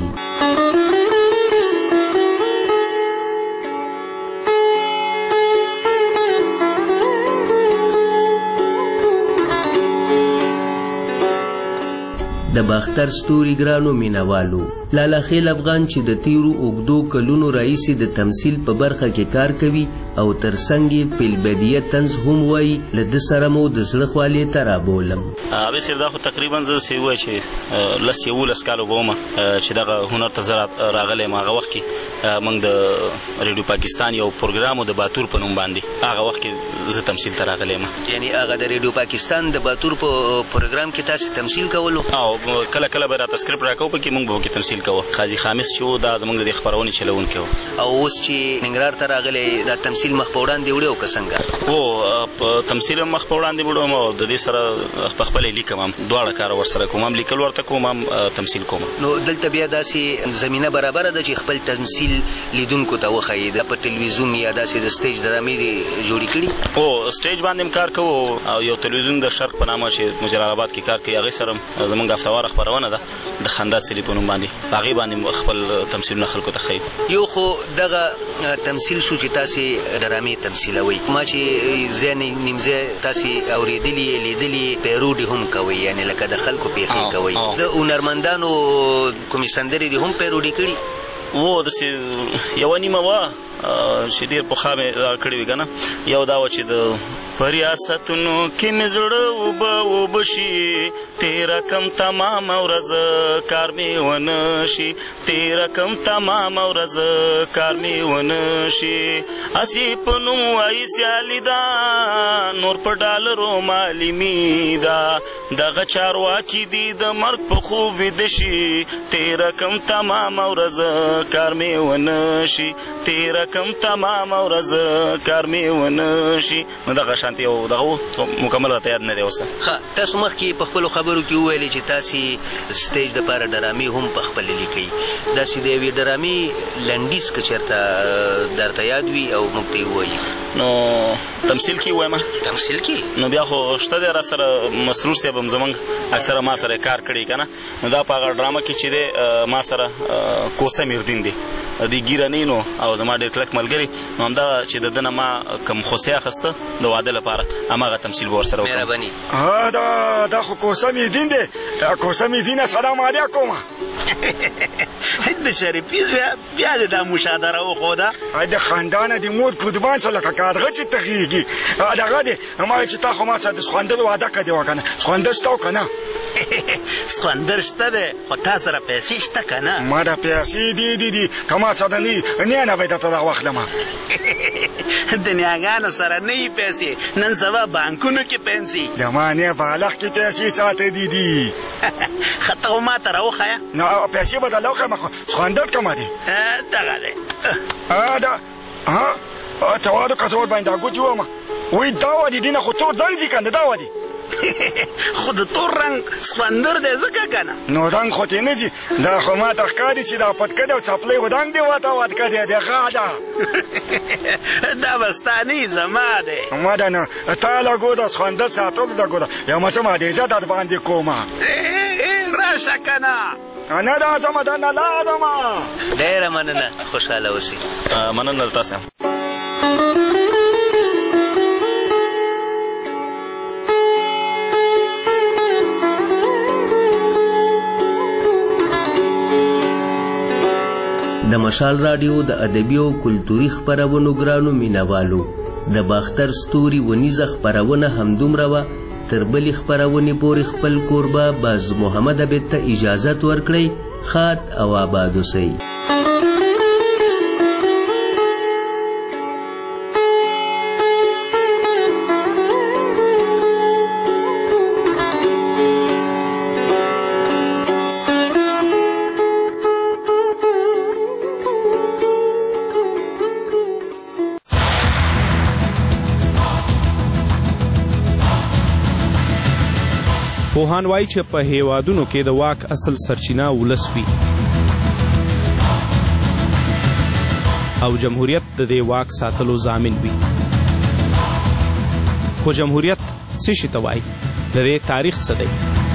د باختر ستوري ګرانو مینوالو لالا خیل افغان چې د تیرو اوږدو کلونو راهیسې د تمثیل په برخه کې کار کوي او ترڅنګ یې فیلبدیه طنز هم وایي له ده سره مو د زړه خولې ته رابولم. ابي سر دا خو تقریبا زه سی وای چې لس یولس کالو بومه چې دغه هنر ته زه راغلی م. هغه وخت کې موږ د ریډیو پاکستان یو پروګرام د باتور په نوم باندې هغه وخت کې زه تمثیل ته راغلی م. یعنی هغه د ریډیو پاکستان د باتور په پروګرام کې تاسو تمثیل کولو؟ او کله کله به راته سکرپټ راکوو پکې موږ به پکې تمثیل کوو. قاضي خامس چې و دا زموږ د خپرونې چلوونکی و. او اوس چې ننګرهار ته راغلی دا تمثیل مخ په وړاندې وړی او که څنګه؟ هو تمثیل هم مخ په وړاندې وړم او د دې سره په خپله لیکم هم دواړه کار ورسره کوم هم لیکل ورته کوم هم تمثیل کوم. نو دلته بیا داسې زمینه برابره ده چې خپل تمثیل لیدونکو ته وښایي. په ټلویزیون یا داسې د سټیج ډرامې دې جوړې کړي؟ هو سټیج باندې هم کار کوو او یو تلویزیون د شرق په نامه چې جلال آباد کې کار کوي هغې سره زموږ هفتهواره خپرونه ده د خندا څلي په نوم باندې هغې باندې خپل تمثیلونه خلکو ته ښیو. یو خو دغه تمثیل شو چې تاسې ډرامې تمثیلوئ. ما چې ځای نیمځای تاسې اورېدلي یې لیدلي یې پیروډي هم کوئ یعنې لکه د خلکو پیښې کوئ. د هنرمندانو کومې سندرې دې هم پیروډي کړي؟ و داسې یوه نیمه وه چې ډېر پخوا مې دا کړې وي که نه. یو دا وه چې د په ریاستونو کې مې زړه اوبه اوبه شي تېره کم تمامه ورځ کار مې ونه شي تېره کم تمامه ورځ کار مې ونه شي هسې په نوم وایي سیالي ده نور په ډالرو معلومي ده دغه چارواکي دي د مرګ په خوب ویده شي تېره کم تمامه ورځ کار مې ونه شي تېره کم تمامه ورځ کار مې ونه شي. نو دغه شانتې یو دغه و مکمل راته یاد نه دی اوسه. ښه تاسو مخکې په خپلو خبرو کې وویلې چې تاسې سټیج دپاره ډرامې هم په خپله لیکئ. داسې د یوې ډرامې لنډیز که چېرته درته یاد وي او موږ ته یې ووایي؟ نو تمثیل کې ووایم؟ تمثیل کې نو بیا خو شته دی را سره مسرور صاحب هم زموږ اکثره ما سره کار کړی که نه. نو دا په هغه ډرامه کې چې دی ما سره کوسه میردین دی د ګیره نینو او زما ډېر کلک ملګري. نو همدغه چې د ده نه ما کوم خوسۍ اخیسته د واده لپاره هماغه تمثیل به ورسره وکړم. مهرباني. دا دا خو کوسه میردین دی. کوسه میردینه سلام علیکم. د شریفي زویه بیا دې دا مشادره وښوده. د خاندانه د مور کودبان څه لکه کارغه چې تغېږي دغه دی. ما ویل چې تا خو ما سره د سخوندر واده کړی وه که نه. سخوندر شته و که نه؟ سخوندر شته دی خو تا سره پیسې شته که نه؟ ما د پیسې دي دي دي که ما سره نه وي نیانه به یې درته راواخلمه. د نیاګانو سره نه وي پیسې نن سبا بانکونو کې پیسې. د ما نه بالغ کې پیسې چاته دي دي. ښه ته خو ما ته راوښیه. نو پیسې به درله وښیم خو سخوندر کومه دی؟ دغه دی. دا ته واده کڅوړ باندې دا ګوتې ومه وایي دا ودي دي نه خو تور رنګ ځي که نه دا ودي. خو د تور رنګ سخوندر دی ځکه که نه. نو رنګ خو ترې نه ځي. دا خو ما ته ښکاري چې دا پتکه دی او څپلی و رنګ دی واته وتکه دی د غا ده. دا به ستا نه وي زما دی. ما ده نه تا لګو ده سخوندر ساتلو لګو ده یو څه مادېزه در باندې کومه. راشه که نه. نه دا ځمه ده نه لاړمه. ډېره مننه خوشحاله اوسئ. مننه له تاسې هم. د مشال راډیو د ادبي او کلتوري خپرونو ګرانو مینوالو د باختر ستوري ونیزه خپرونه همدومره وه. تر بلې خپرونې پورې خپل کوربه باز محمد عبید ته اجازت ورکړئ. ښاد او آباد اوسئ. پوهان وایي چې په هیوادونو کې د واک اصل سرچینه ولس وي او جمهوریت د دې واک ساتلو ضامن وي. خو جمهوریت څه شي ته وایي؟ د دې تاریخ څه دی؟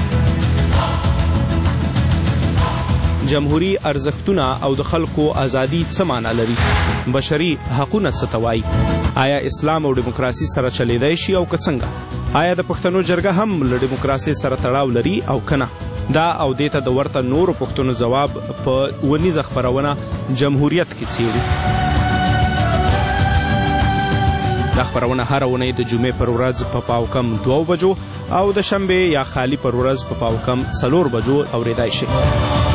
جمهوری ارزښتونه او د خلکو ازادي څه معنا لري؟ بشري حقونه څه ته وایي؟ آیا اسلام او دیموکراسي سره چلیدای شي او که څنګه؟ آیا د پښتنو جرګه هم له دیموکراسي سره تړاو لري او کنه؟ دا او دې ته د ورته نورو پښتنو ځواب په ونیزه خپرونه جمهوریت کې څیړو. دا خپرونه هره اونۍ د جمعې پر ورځ په پاو کم دوو بجو او د شنبې یا خالی پر ورځ په پاو کم څلور بجو اورېدای شي.